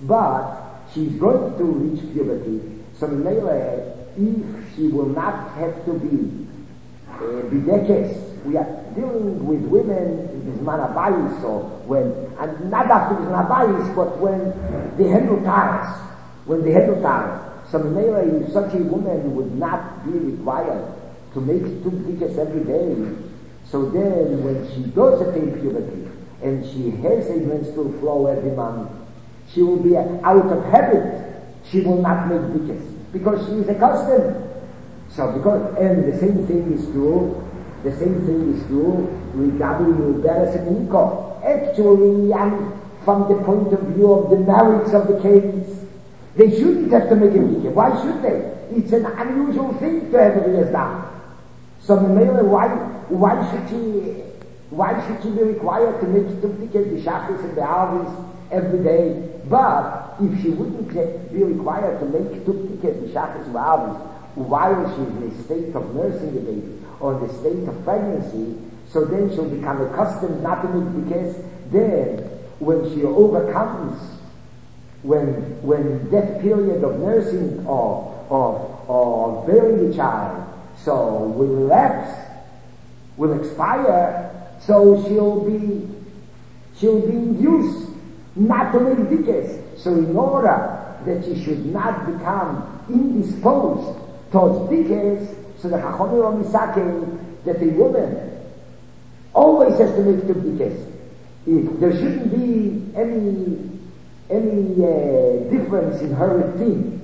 but she's going to reach puberty, so Mele, if she will not have to be uh, bidekes, we are dealing with women in Bisman Abayis, or when, and not after Bisman Abayis, but when they handle tires, when they handle tires. So maybe if such a woman would not be required to make two bidekes every day, so then when she does attain puberty, and she has a menstrual flow every month, she will be out of habit, she will not make bidekes, because she is accustomed. So because, and the same thing is true, the same thing is true regarding Nuberes and Niko. Actually, and from the point of view of the merits of the case, they shouldn't have to make a bidekes. Why should they? It's an unusual thing to have a Riyaz down. So why, why should she, why should she be required to make two bidekes, the Shachris and the Arvis, every day? But if she wouldn't be required to make two bidekes, the Shachris and the Arvis, while she's in a state of nursing the baby, or the state of pregnancy, so then she'll become accustomed not to make bidekes. Then, when she overcomes, when when that period of nursing or or or bearing the child, so will lapse, will expire, so she'll be she'll be induced not to make bidekes. So in order that she should not become indisposed towards bidekes, so the Chachamim are misaking that a woman always has to make two bidekes. There shouldn't be any any uh, difference in her routine.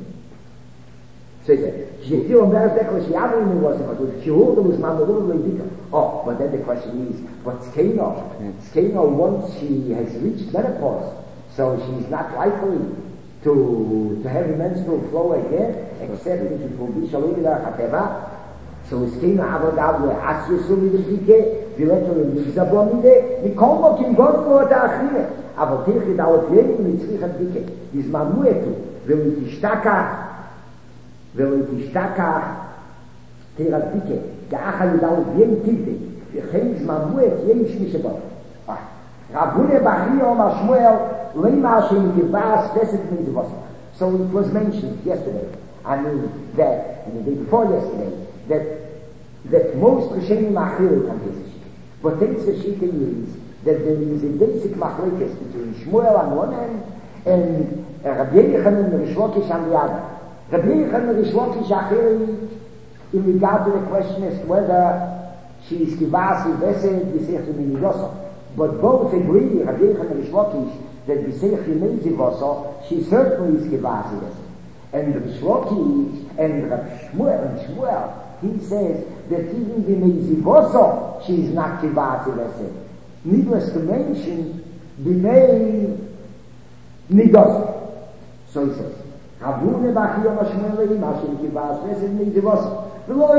So she still embarrassed because she had only was but she hold was man the little Oh, but then the question is, but Skeno, Skeno once she has reached menopause, so she's not likely to to have a menstrual flow again, except if it will be Shalom Chateva. So es kein Avodah wo as Yeshu mit dem Dike, wie letter in die Zabomide, wie kommt man kein Gott vor der Achille. Aber dich dauert jeden mit sich Dike. Is man nur tu, will ich staka, will ich staka der Dike. Der Achille dauert jeden Tinte. Wir kennen es man nur jeden nicht aber. Rabune Bachio Mar Shmuel Leimar Shem Givas Veset Mitzvot. So it was mentioned yesterday, I mean that, and the day before yesterday, that that most Rishonim Achil come to this shit. But then the shit is that there is a basic machlekes between Shmuel on one end and Rabbi Yochanan and Rish Lakish on the other. Rabbi Yochanan and Rish Lakish Achil in regard to the question as to whether she is Kivasi Vesed B'Seich Yemei. But both agree, Rabbi Yochanan and Rish Lakish, that B'Seich Yemei she certainly is Kivasi Vesed. And Rish Lakish and Rabbi Shmuel and Shmuel, he says that even B'Mei Zivoso she is not Kivasi Vesed. Needless to mention, B'Mei Nidos. So he says, Rabune Bachio Mashmuel Leimashim Kivas Vesed B'Mei Zivoso. Now,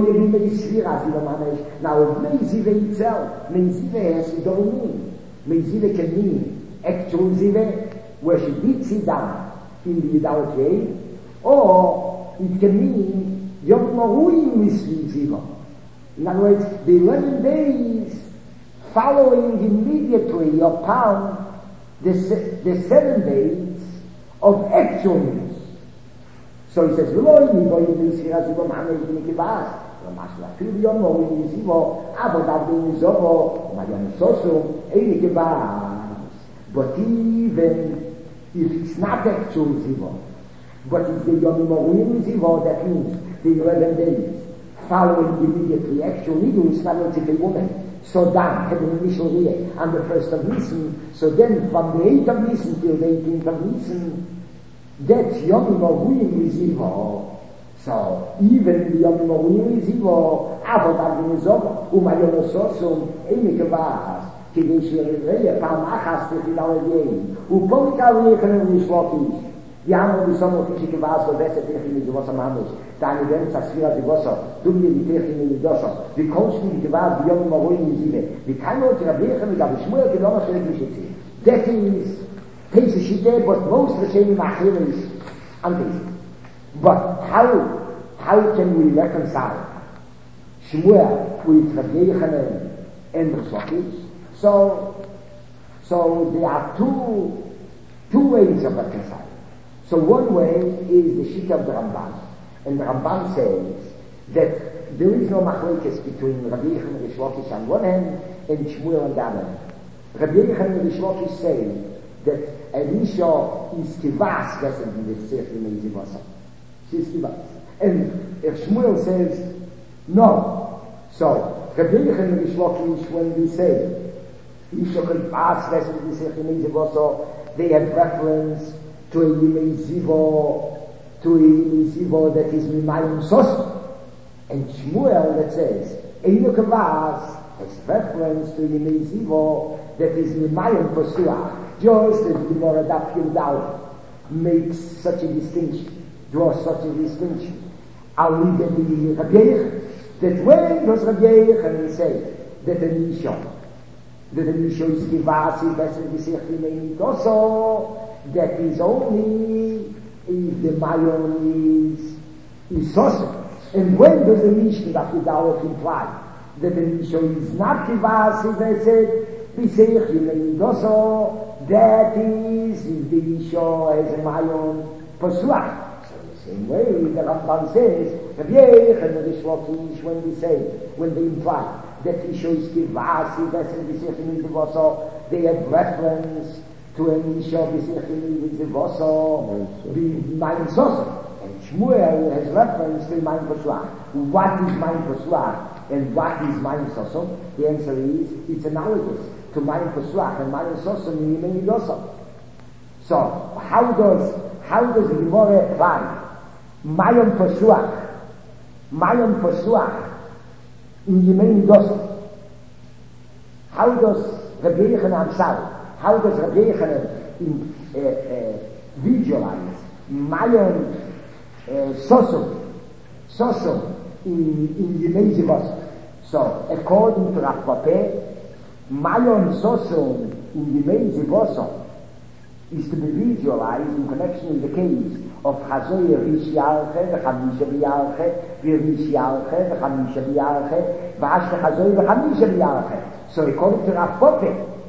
Meizive itself, Meizive has to don't mean. Meizive can mean actual Zive, where she beats it down in the idolatry, or it can mean Yom Maruim Misri Ziva. In other words, the eleven days following immediately upon the, the seven days of actual news. So he says, "V'lo yimi bo yimi yisira zivo ma'amei b'nei kivas." L'mashla fil yom lo yimi zivo avodav b'nei zovo ma'yom sosu eini kivas. But even if it's not actual zivo, but it's the yom lo yimi zivo, that means the eleven days following immediately actual nidus, it's not only a woman. So Dan had an initial year on the first of Nisan. So then from the eighth of Nisan till the eighteenth of Nisan, that's Yom Mahuim Zivo. So even the Yom Mahuim Zivo, Avodah B'Nezov, Umayom Sosum, Eini Kavas, Kidei Shirei, Pam Achas Tefilal Yei, Upolikal Yechen Rish Lakish. Die haben wir so noch fische Kavas, so besser Techin in Zivosa Mamish. Deine Grenz Asfira Zivosa, du mir die Techin in Zivosa. Wie kommst du die Kavas, die Yom Mahuim Zive? Wie kann man dir Rebechen mit der Schmuel genommen schrecklich erzählen? That is Pesach Shiteh, but most Rishonim Achil is unbasic. But how, how can we reconcile Shmuel with Rabbi Yochanan and Rish Lakish? So, so there are two, two ways of reconciling. So one way is the Shita of the Ramban. And the Ramban says that there is no machlekes between Rabbi Yochanan and Rish Lakish on one hand and Shmuel on the other hand. Rabbi Yochanan and Rish Lakish say that Elisha is kivas vesed in the Seich Yemei Zivasa. She's kivas. And if Shmuel says no, so Rabbi Yochanan and Rish Lakish, when they say Elisha kivas vesed in the Seich Yemei Zivasa, they have reference to a Yemei Zivo, to a Yemei Zivo that is Mimayim Sos. And Shmuel that says Eino kivas has reference to a Yemei Zivo that is Mimayim Posuach. Just as the Gemara Daf Yudal makes such a distinction, draws such a distinction. I'll leave it to Rabbi Yochanan, that when does Rabbi Yochanan say that an Isha, that an Isha is Kivasi, Vesed B'Seich Yemei Nidoso, that is only if the Mayon is, is Sosa. And when does the Mishnah Daf Yudal imply that an Isha is not Kivasi, Vesed B'Seich Yemei Nidoso? That is, if the Isha has a Mayon Posuach. So the same way, the Ramban says, Rabbi Yochanan and Rish Lakish, when they say, when they imply that Isha is Kivasi, Vesed B'Seich Yemei Nidoso, they have reference to an Isha B'Seich Yemei Nidoso, the Mayon Sosa. And Shmuel has reference to Mayon Posuach. What is Mayon Posuach and what is Mayon Sosa? The answer is, it's analogous to Mayon Posuach and Mayon Sosa in Yemei Nidoso. So, how does, how does the Gemara apply Mayon Posuach, Mayon Posuach in Yemei Nidoso? How does Rabbi Yochanan, sorry, how does Rabbi Yochanan in, uh, uh, visualize Mayon uh, Sosa, Sosa in, in Yemei Nidoso? So, according to Rav Papeh, Mayon Sosun in Yemei Zivoso is to be visualized in connection with the case of Chazoy Rish Yarche, V'chamisha B'Yarche, V'Rish Yarche, V'chamisha B'Yarche, V'Ashke Chazoy V'chamisha B'Yarche. So according to Rav Popeh,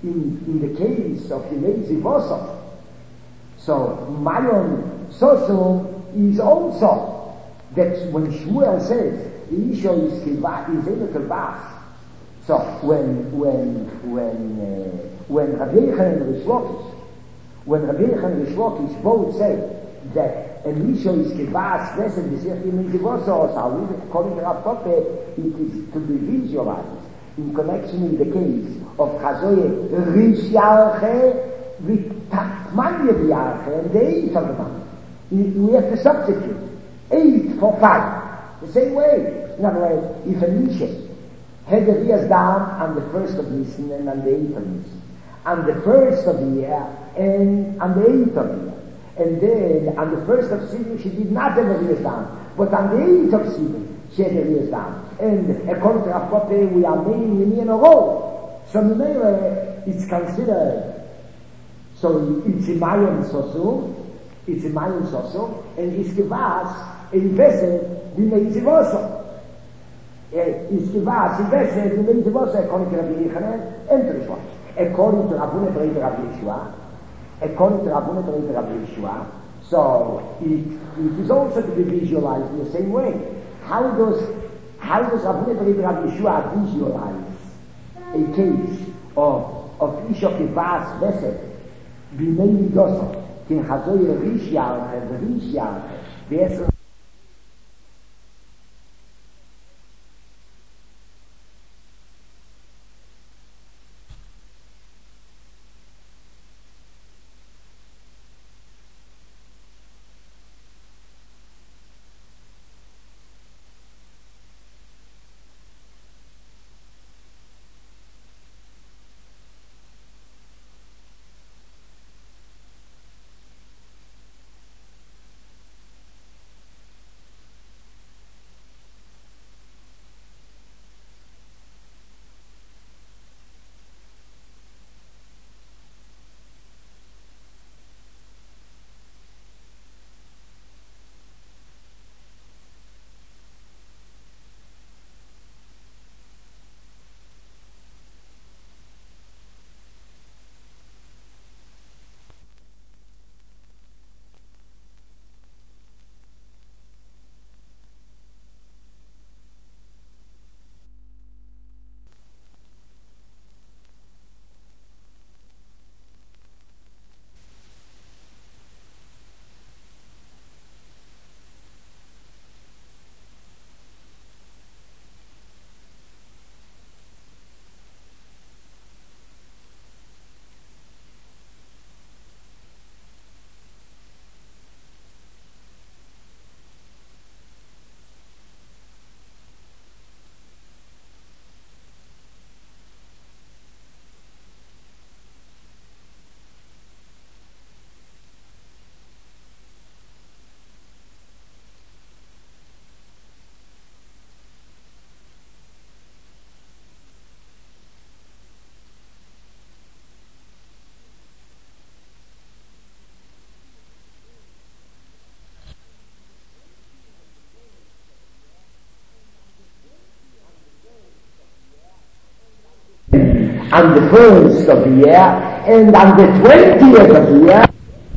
in, in the case of the lazy Vosa. So, Mayon Sosum is also that when Shmuel says the issue is kilva, is in the kilvas. So, when, when, when, uh, when Rabbi Yochanan and Rish Lakish, when Rabbi Yochanan and Rish Lakish both say that an issue is kilvas, less than the Sech in the Vosa, so according to Rav Koppe, it is to be visualized in connection in the case of Chazoye Rish Yarche with Takmanya Yarche and the eight of the man. We have to substitute eight for five. The same way. In other words, if a Nisha had the Riyas down on the first of Nisan and on the eighth of Nisan, on the first of the year and on the eighth of the year, and then on the first of Sivan she did not have the Riyas down, but on the eighth of Sivan she had the Riyas down. And according to Rav Koppe, we are many, many in a row. So Mimele, it's considered, so it's in Mayon Sosu, it's in Mayon Sosu, and it's Kivas, in Vesed, Bimei Zivoso. It's Kivas, in Vesed, Bimei Zivoso, according to Rabbi Yochanan, and Rishwa. According to Rabbi Yochanan, Rabbi Yeshua, according to Rabbi Yochanan, Rabbi Yeshua, so it, it is also to be visualized in the same way. How does How does Rabbi Rabbi Yeshua visualize a case of of Isha Kivas Vesed B'nei Midoso Kin Chazoy Rish Yarche Rish Yarche V'esra on the first of the year and on the twentieth of the year.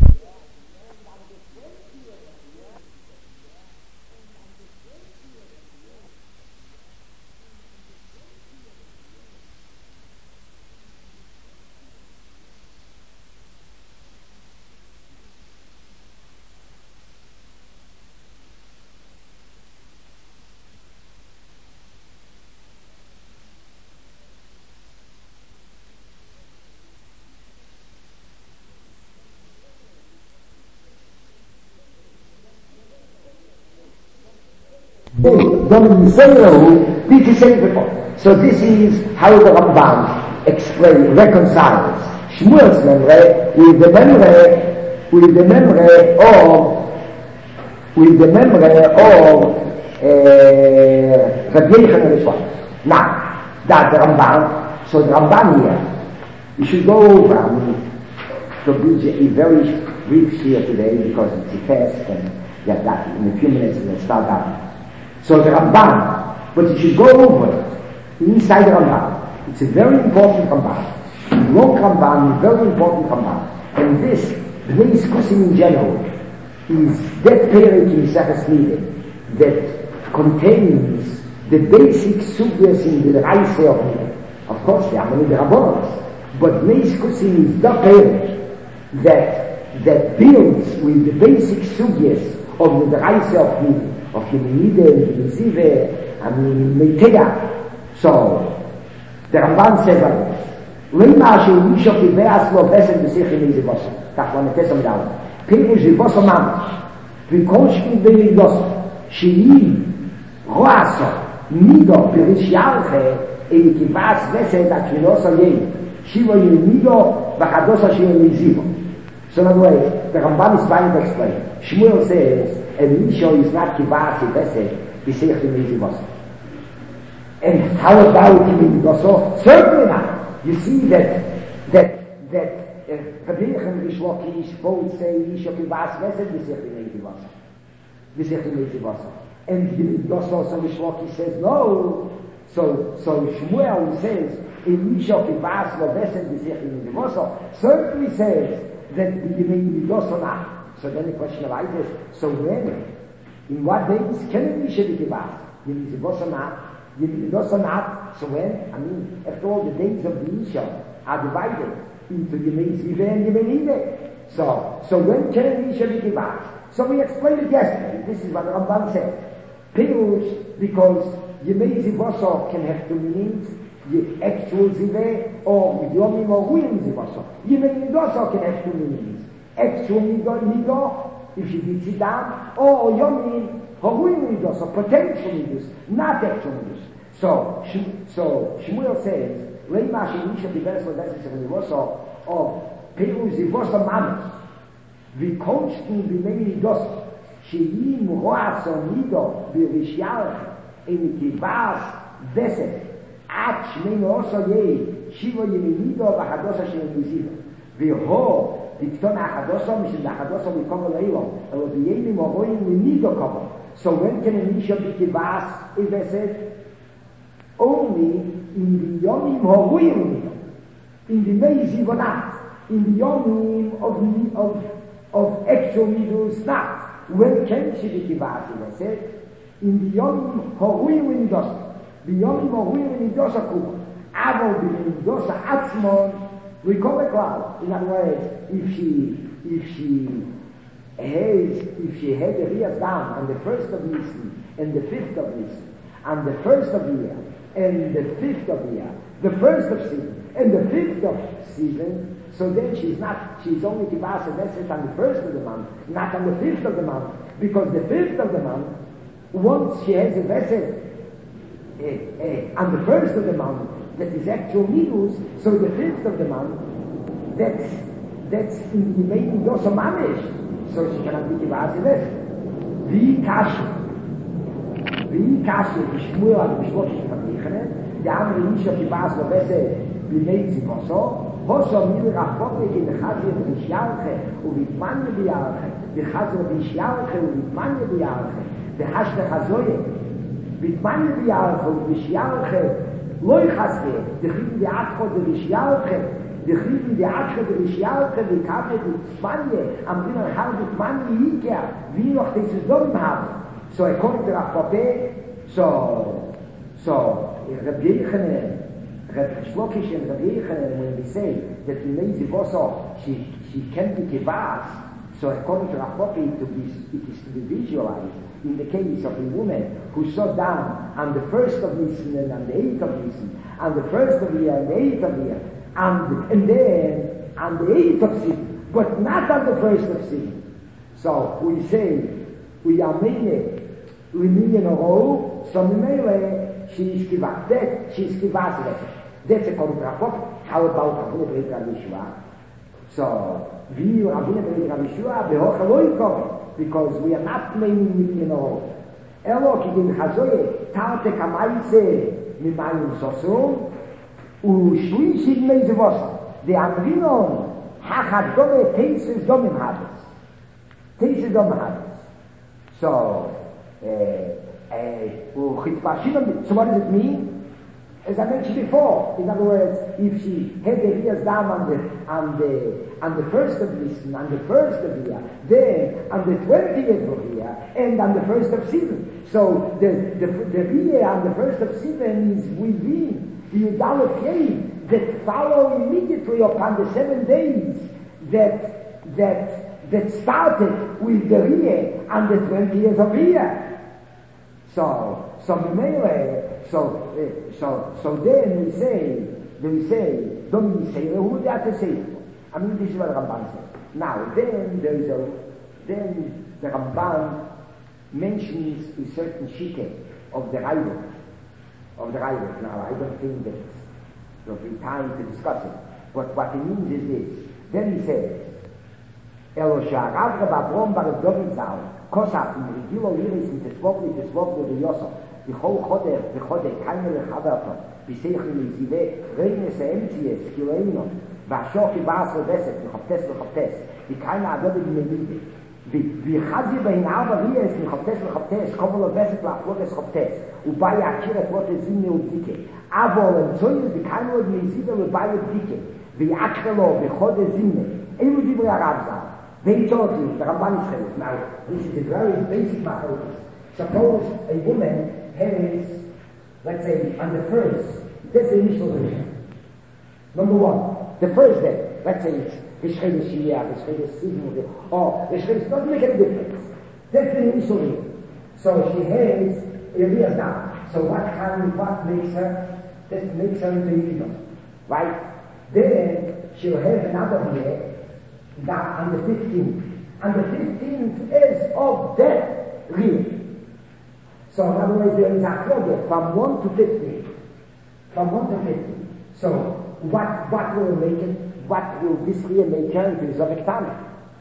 So this is how the Ramban explains, reconciles Shmuel's memory with the memory, with the memory of, with the memory of uh, Rabbi Yochanan Rishwa. Now, that the Ramban, so the Ramban here, we should go over to be a very brief here today because it's a fast and yeah, that in a few minutes we'll start out. So the Ramban, but you should go over it inside the Ramban. It's a very important Ramban. Long Ramban, very important Ramban. And this, Bnei Skusim in general, is that period in Seches Nideh that contains the basic sugyas in the Reise of Nideh. Of course, there are many Rabbonos, but Bnei Skusim is the period that, that builds with the basic sugyas of the Reise of Nideh, of Yemenide and Yezive and Meitea. So, the Ramban says like this. Lema she Misha Kiveas lo Vesed B'Sich in Ezi Bosa. Kach lo Netes Amidal. Pirush Bosa Mamash. V'Kolshkin B'Nei Yosa. She'im Roaso Nido Pirish Yarche Eli Kiveas Vesed Akinosa Yei. Shiva Yemido V'Chadosa Shiva Yezivo. So in other words, the Ramban is trying to explain. Shmuel says, and Misha is not Kiveas Vesed B'Sich in Ezi Bosa. And how about him in Bosa? Certainly not. You see that that that Rabbi Yechon Rish Lakish both say Yisha Kivas Vesed B'Sech B'Nei Vasa, B'Sech B'Nei Vasa, and the also Rish Lakish says no. So so Shmuel says in Yisha Kivas Lo Vesed B'Sech B'Nei Vasa certainly says that the B'Nei Vasa not. So then the question arises: so when, in what days can Yisha Kivas B'Nei Vasa not? Yemid Vasa not. So when, I mean, after all, the days of the Isha are divided into Yemei Zive and Yemei Nideh. So, so when can an Isha be Kivas? So we explained it yesterday. This is what the Ramban said. Pirush, because Yemei Zivasa can have two meanings, the actual Zive or Yomim or Huyim Zivasa. Yemei Nidasa can have two meanings. Actual Nidah, if she beats it down, or Yomim or Huyim Nidasa, potential Nidus, not actual Nidus. So, so Shmuel says, Leima Shemisha Tiberes Lodesis of Nivoso, of Peru Zivosa Manos, Vikonshkin Bimei Nidos, Sheim Roaso Nido, Virishyalch, Enikivas, Veset, At Shmein Oso Yei, Shivo Yeminido, Vachadosa Shein Yiziva, Viho, Dikton Achadoso, Mishim Achadoso, Vikomo Leilo, Elo Vieim Moroim Nido Komo. So when can a Misha be Kivas, Veset? Only in the Yomim Horuyim, in the Mezi Vonat, in the Yomim of, of, of actual Midus not. When can she be Kivasi, I said? In the Yomim Horuyim Nidosa. The Yomim Horuyim Nidosa Kuma. Avo the Nidosa Atzmon, we call it cloud. In other words, if she, if she has, if she had a real down on the first of Nisan, and the fifth of Nisan, and the first of the year, and the fifth of the year, the first of season, and the fifth of season, so then she's not, she's only Kivas and Veset on the first of the month, not on the fifth of the month, because the fifth of the month, once she has a Veset uh, uh, on the first of the month, that is actual Midus, so the fifth of the month, that's, that's in the main Dosa Mamish, so she cannot be Kivas and Veset. Wie Kasha. Wie Kasha, Shmuel and Mishlosh Shematichane, the Amri Isha Kivas Lovese, B'nei Zivoso, Hoso Mil Rachopik in the Chazir B'Shyalche, Uvitmanye B'Yalche, the Chazir B'Shyalche, Uvitmanye B'Yalche, the Hashte Chazoye, Vitmanye B'Yalche, Uvitmanye Loi Chazke, the Chivin D'Atcho de B'Shyalche, the Chivin D'Atcho de B'Shyalche, the Kabe Vitmanye, Am Dinan Har Vitmanye Iker, wie noch dieses Dom haben. So according to Rav so, so, Rabbi Yechon, Rabbi Shlokish and Rabbi Yechon, when we say that we made Zivoso, she, she can be Kivas, so according to Rav it, to be, it is to be visualized in the case of a woman who saw down on the first of Nisan and on the eighth of Nisan, on the first of the year and the eighth of the year, and, and then on the eighth of season, but not on the first of season. So we say, we are made we mean in a row, so Mimele, she is Kivas. That, she is Kivas. That's according to Rav. How about Rabbi Breit Rabbi Yeshua? So, we Rabbi Breit Rabbi Yeshua, Behocha Lo Yikov, because we are not meaning in a row. Elo, ki din Chazoye, Tarte Kamaise, Mimayim Sosum, U Shlishi Meize Vosa. The Amrinon, Hachad Dome, Teises Domim Hades. Teises Domim Hades. So, Uh, uh, so what does it mean? As I mentioned before, in other words, if she had the years down on the, on the, on the first of Nisan, on the first of year, then on the twentieth of year, and on the first of Sivan. So the, the, the year on the first of Sivan is within the Yudalef Yei that follow immediately upon the seven days that, that, that started with the year on the twentieth of year. So, so Memele, so, uh, so, so then we say, then we say, don't we say, who that to say? I mean, this is what the Ramban says. Now, then there is a, then the Ramban mentions a certain shike of the Raivot, of the Raivot. Now, I don't think that there'll be time to discuss it, but what it means is this. Then he says, Elo sha'arav Reb Avrom bar David Zal, kosach im regilo liris mit tesvov mit tesvov de Yosef, b'chol choder v'choder kaime lechaverto, b'seichel lizive reines eemtzies kileino, v'ashoch ibas lebeset v'choptes v'choptes, v'kaime adobe b'menide, v'chazi behin arba riyes v'choptes v'choptes, komo lebeset v'achlotes choptes, u'bai akir et lote zimne u'bdike, avol emtzoyes v'kaime lezive v'bai u'bdike, v'akhrelo v'choder zimne, Elu divrei Arav Zal. They told you, the Ramban says, now, this is a very basic matter. Suppose a woman has, let's say, on the first, that's the initial reason. Number one, the first day, let's say it's Rishchei Shiyah, Rishchei Sivan, or Rishchei, doesn't make any difference. That's the initial reason. So she has a year down. So what can, what makes her, that makes her into Yidon, right? Then she'll have another year, that on the fifteenth. On the fifteenth is of that year. So in other words, there is a progress from one to fifteen. From one to fifteen. So what what will make it? What will this year make her into Zovek Tana?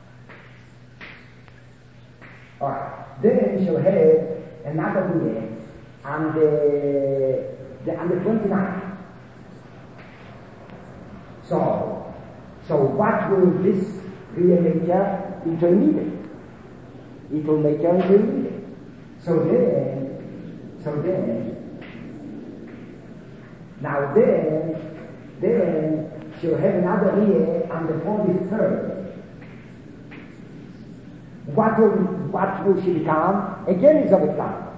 Alright. Then she'll have another year on the, the on the twenty-ninth. So so what will this year make her intermediate? It will make her intermediate. So then, so then, now then, then she'll have another year on the forty-third. What will, what will she become? Again is of a time.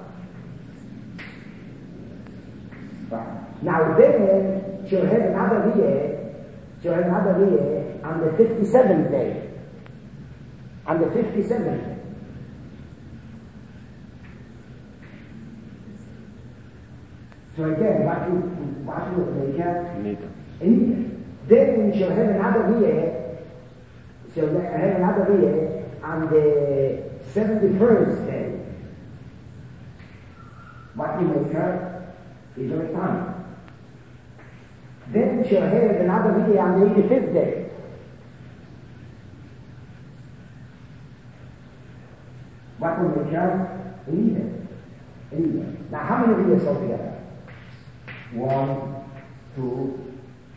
Right. Now then, she'll have another year, she'll have another year on the fifty-seventh day. On the fifty-seventh day. So again, what will, what will make her? Neither. Then she'll have another year, she'll have another year on the seventy-first day. What will make her is her time. Then she'll have another year on the eighty-fifth day. What will make her? An even. An even. Now how many years altogether? One, two,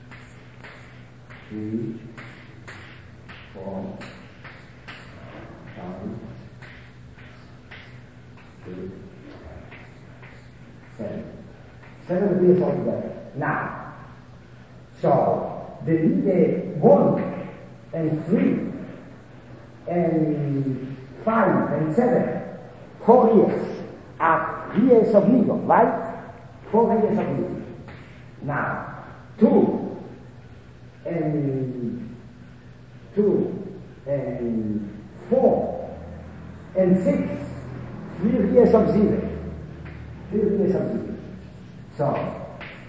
three, four, five, six, seven. Seven years altogether. Now, so the, the one and three and five and seven, four years are years of Nidon, right? Four years of Nidon. Now, two and two and four and six, three years of zero. Three years of zero. So,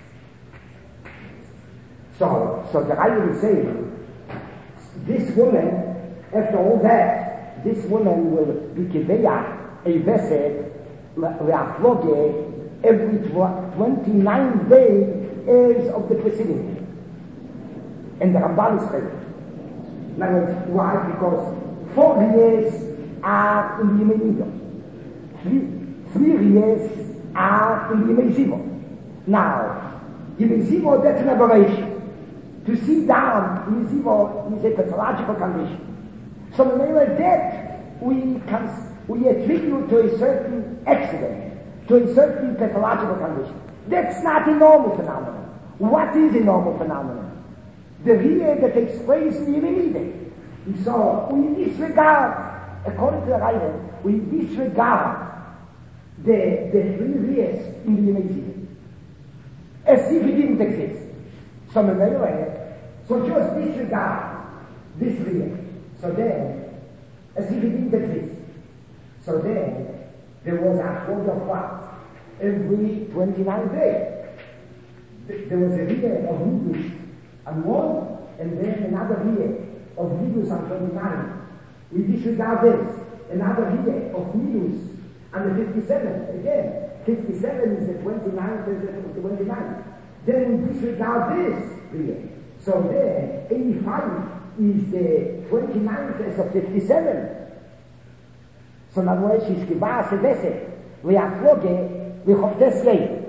so, so the Rebbe is saying, this woman, after all that, this woman will be kiveya a vessel le'afloge every twenty-nine days is of the preceding day. And the Ramban is saying, in other words, why? Because four years are in the Yemei Three, three years are in the Yemei Zivo. Now, Yemei Zivo, that's an aberration. To sit down in Zivo is a pathological condition. So in other words, that we, cons- we attribute to a certain accident, to a certain pathological condition. That's not a normal phenomenon. What is a normal phenomenon? The Riyah that takes place in the Yemenides. So we disregard, according to the writer, we disregard the, the three Riyahs in the Yemenides as if it didn't exist. So, so just disregard this Riyah. So then, as if it didn't exist. So then, there was a whole of what? Every twenty-ninth day. There was a Riyah of Nidus on one, and then another Riyah of Nidus on twenty-nine. We disregard this. Another Riyah of Nidus on the fifty-seventh. Again, fifty-seven is the twenty-ninth and the twenty-ninth. Then we disregard this Riyah. So then, eighty-five is the twenty-ninth as of fifty-seven. So now when she's given se deset, we are floge, we have this way.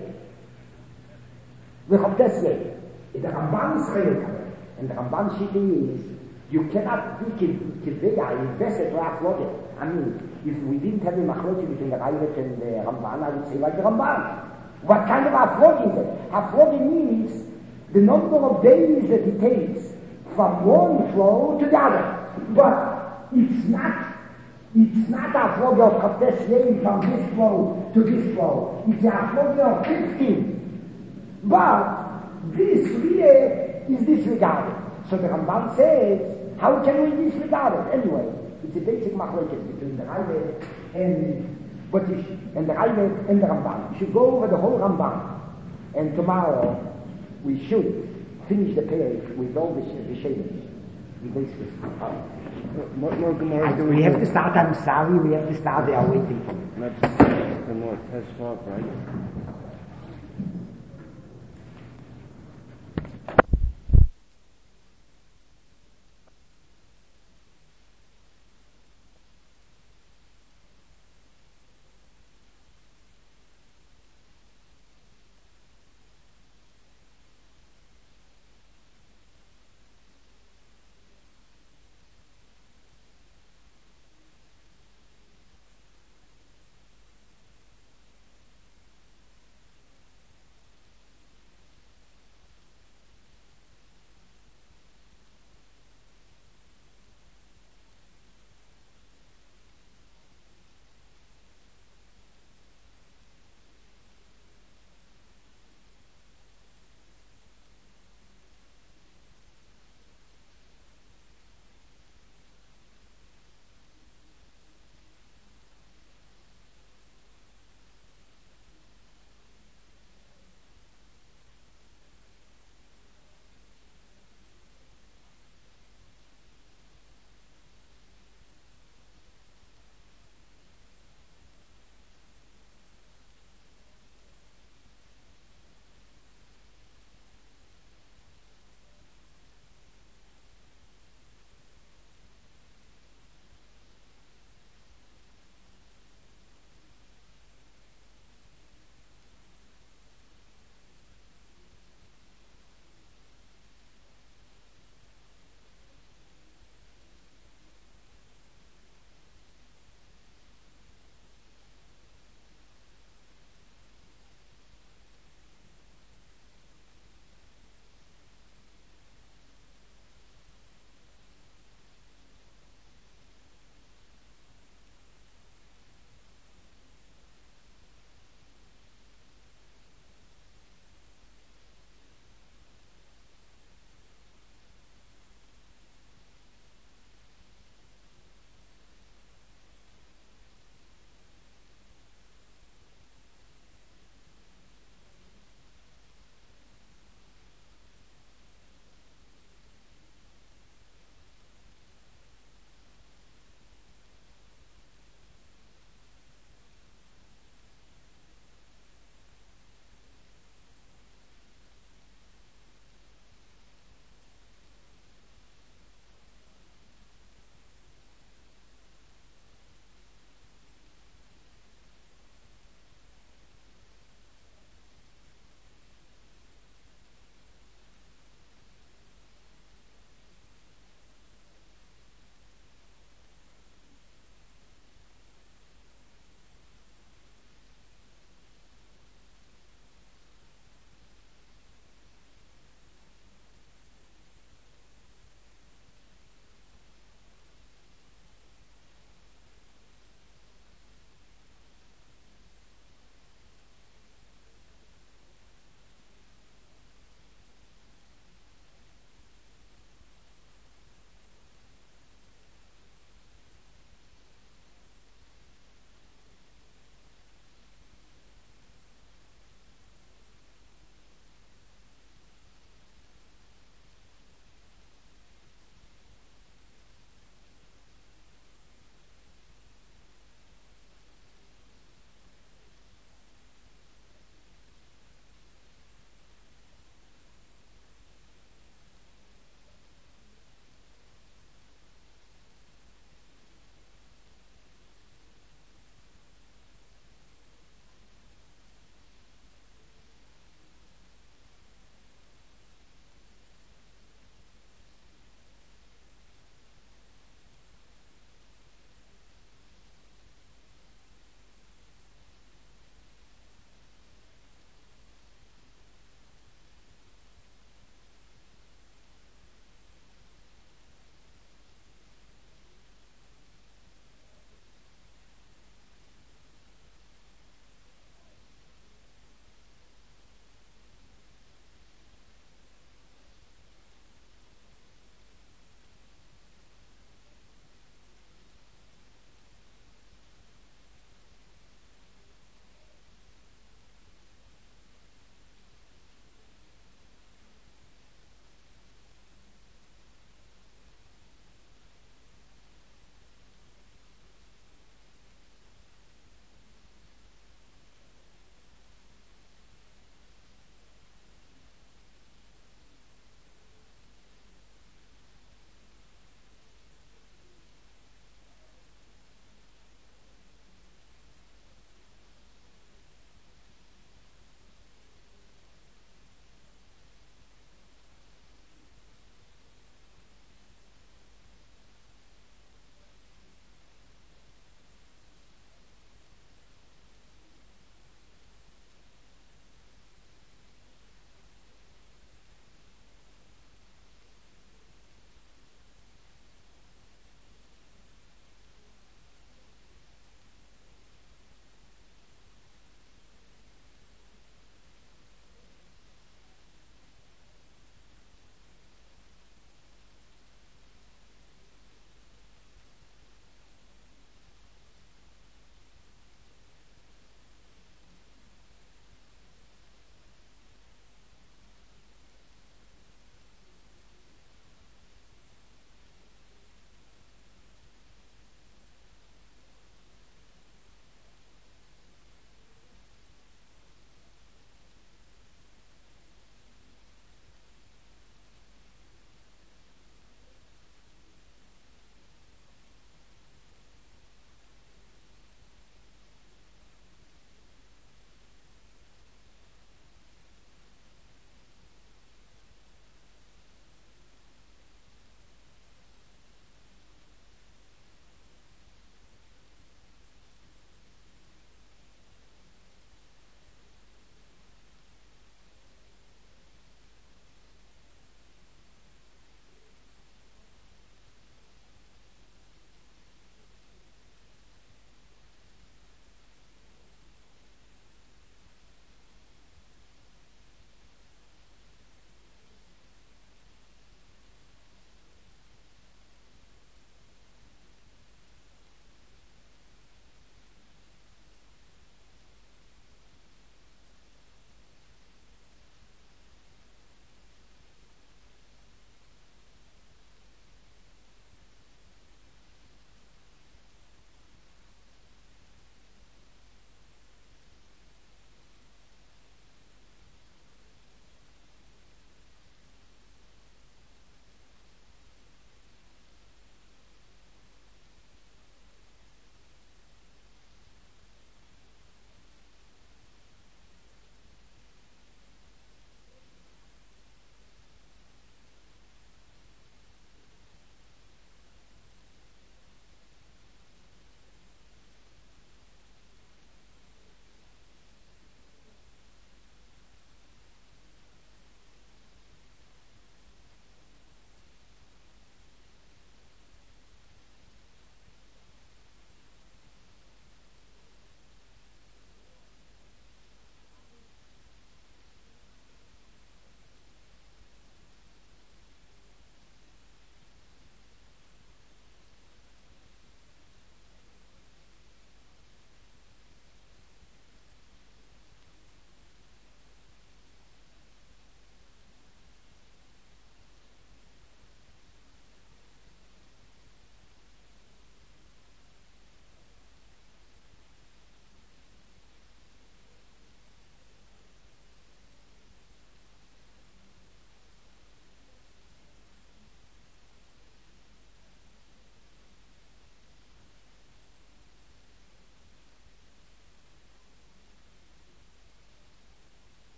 We have this way. In the Ramban Israel, and the Ramban Shiti is, you cannot be kiveya, in deset, we are floge. I mean, if we didn't have a machlokes between the Raivet and the Ramban, I would say like the Ramban. What kind of aflog is it? Aflog means the number of days that it takes from one flow to the other. But it's not, it's not a flow of Kaptesh Yei from this flow to this flow. It's a flow of fifteen. But this Riyah is disregarded. So the Ramban says, how can we disregard it? Anyway, it's a basic machlokes between the Raivet and but you should, and the Raivet and the Ramban. You should go over the whole Ramban. And tomorrow we should finish the page with all the Rishonim. What more Gemara do we We have do? to start, I'm sorry, we have to start, they are waiting for me. Let's some more test off, right?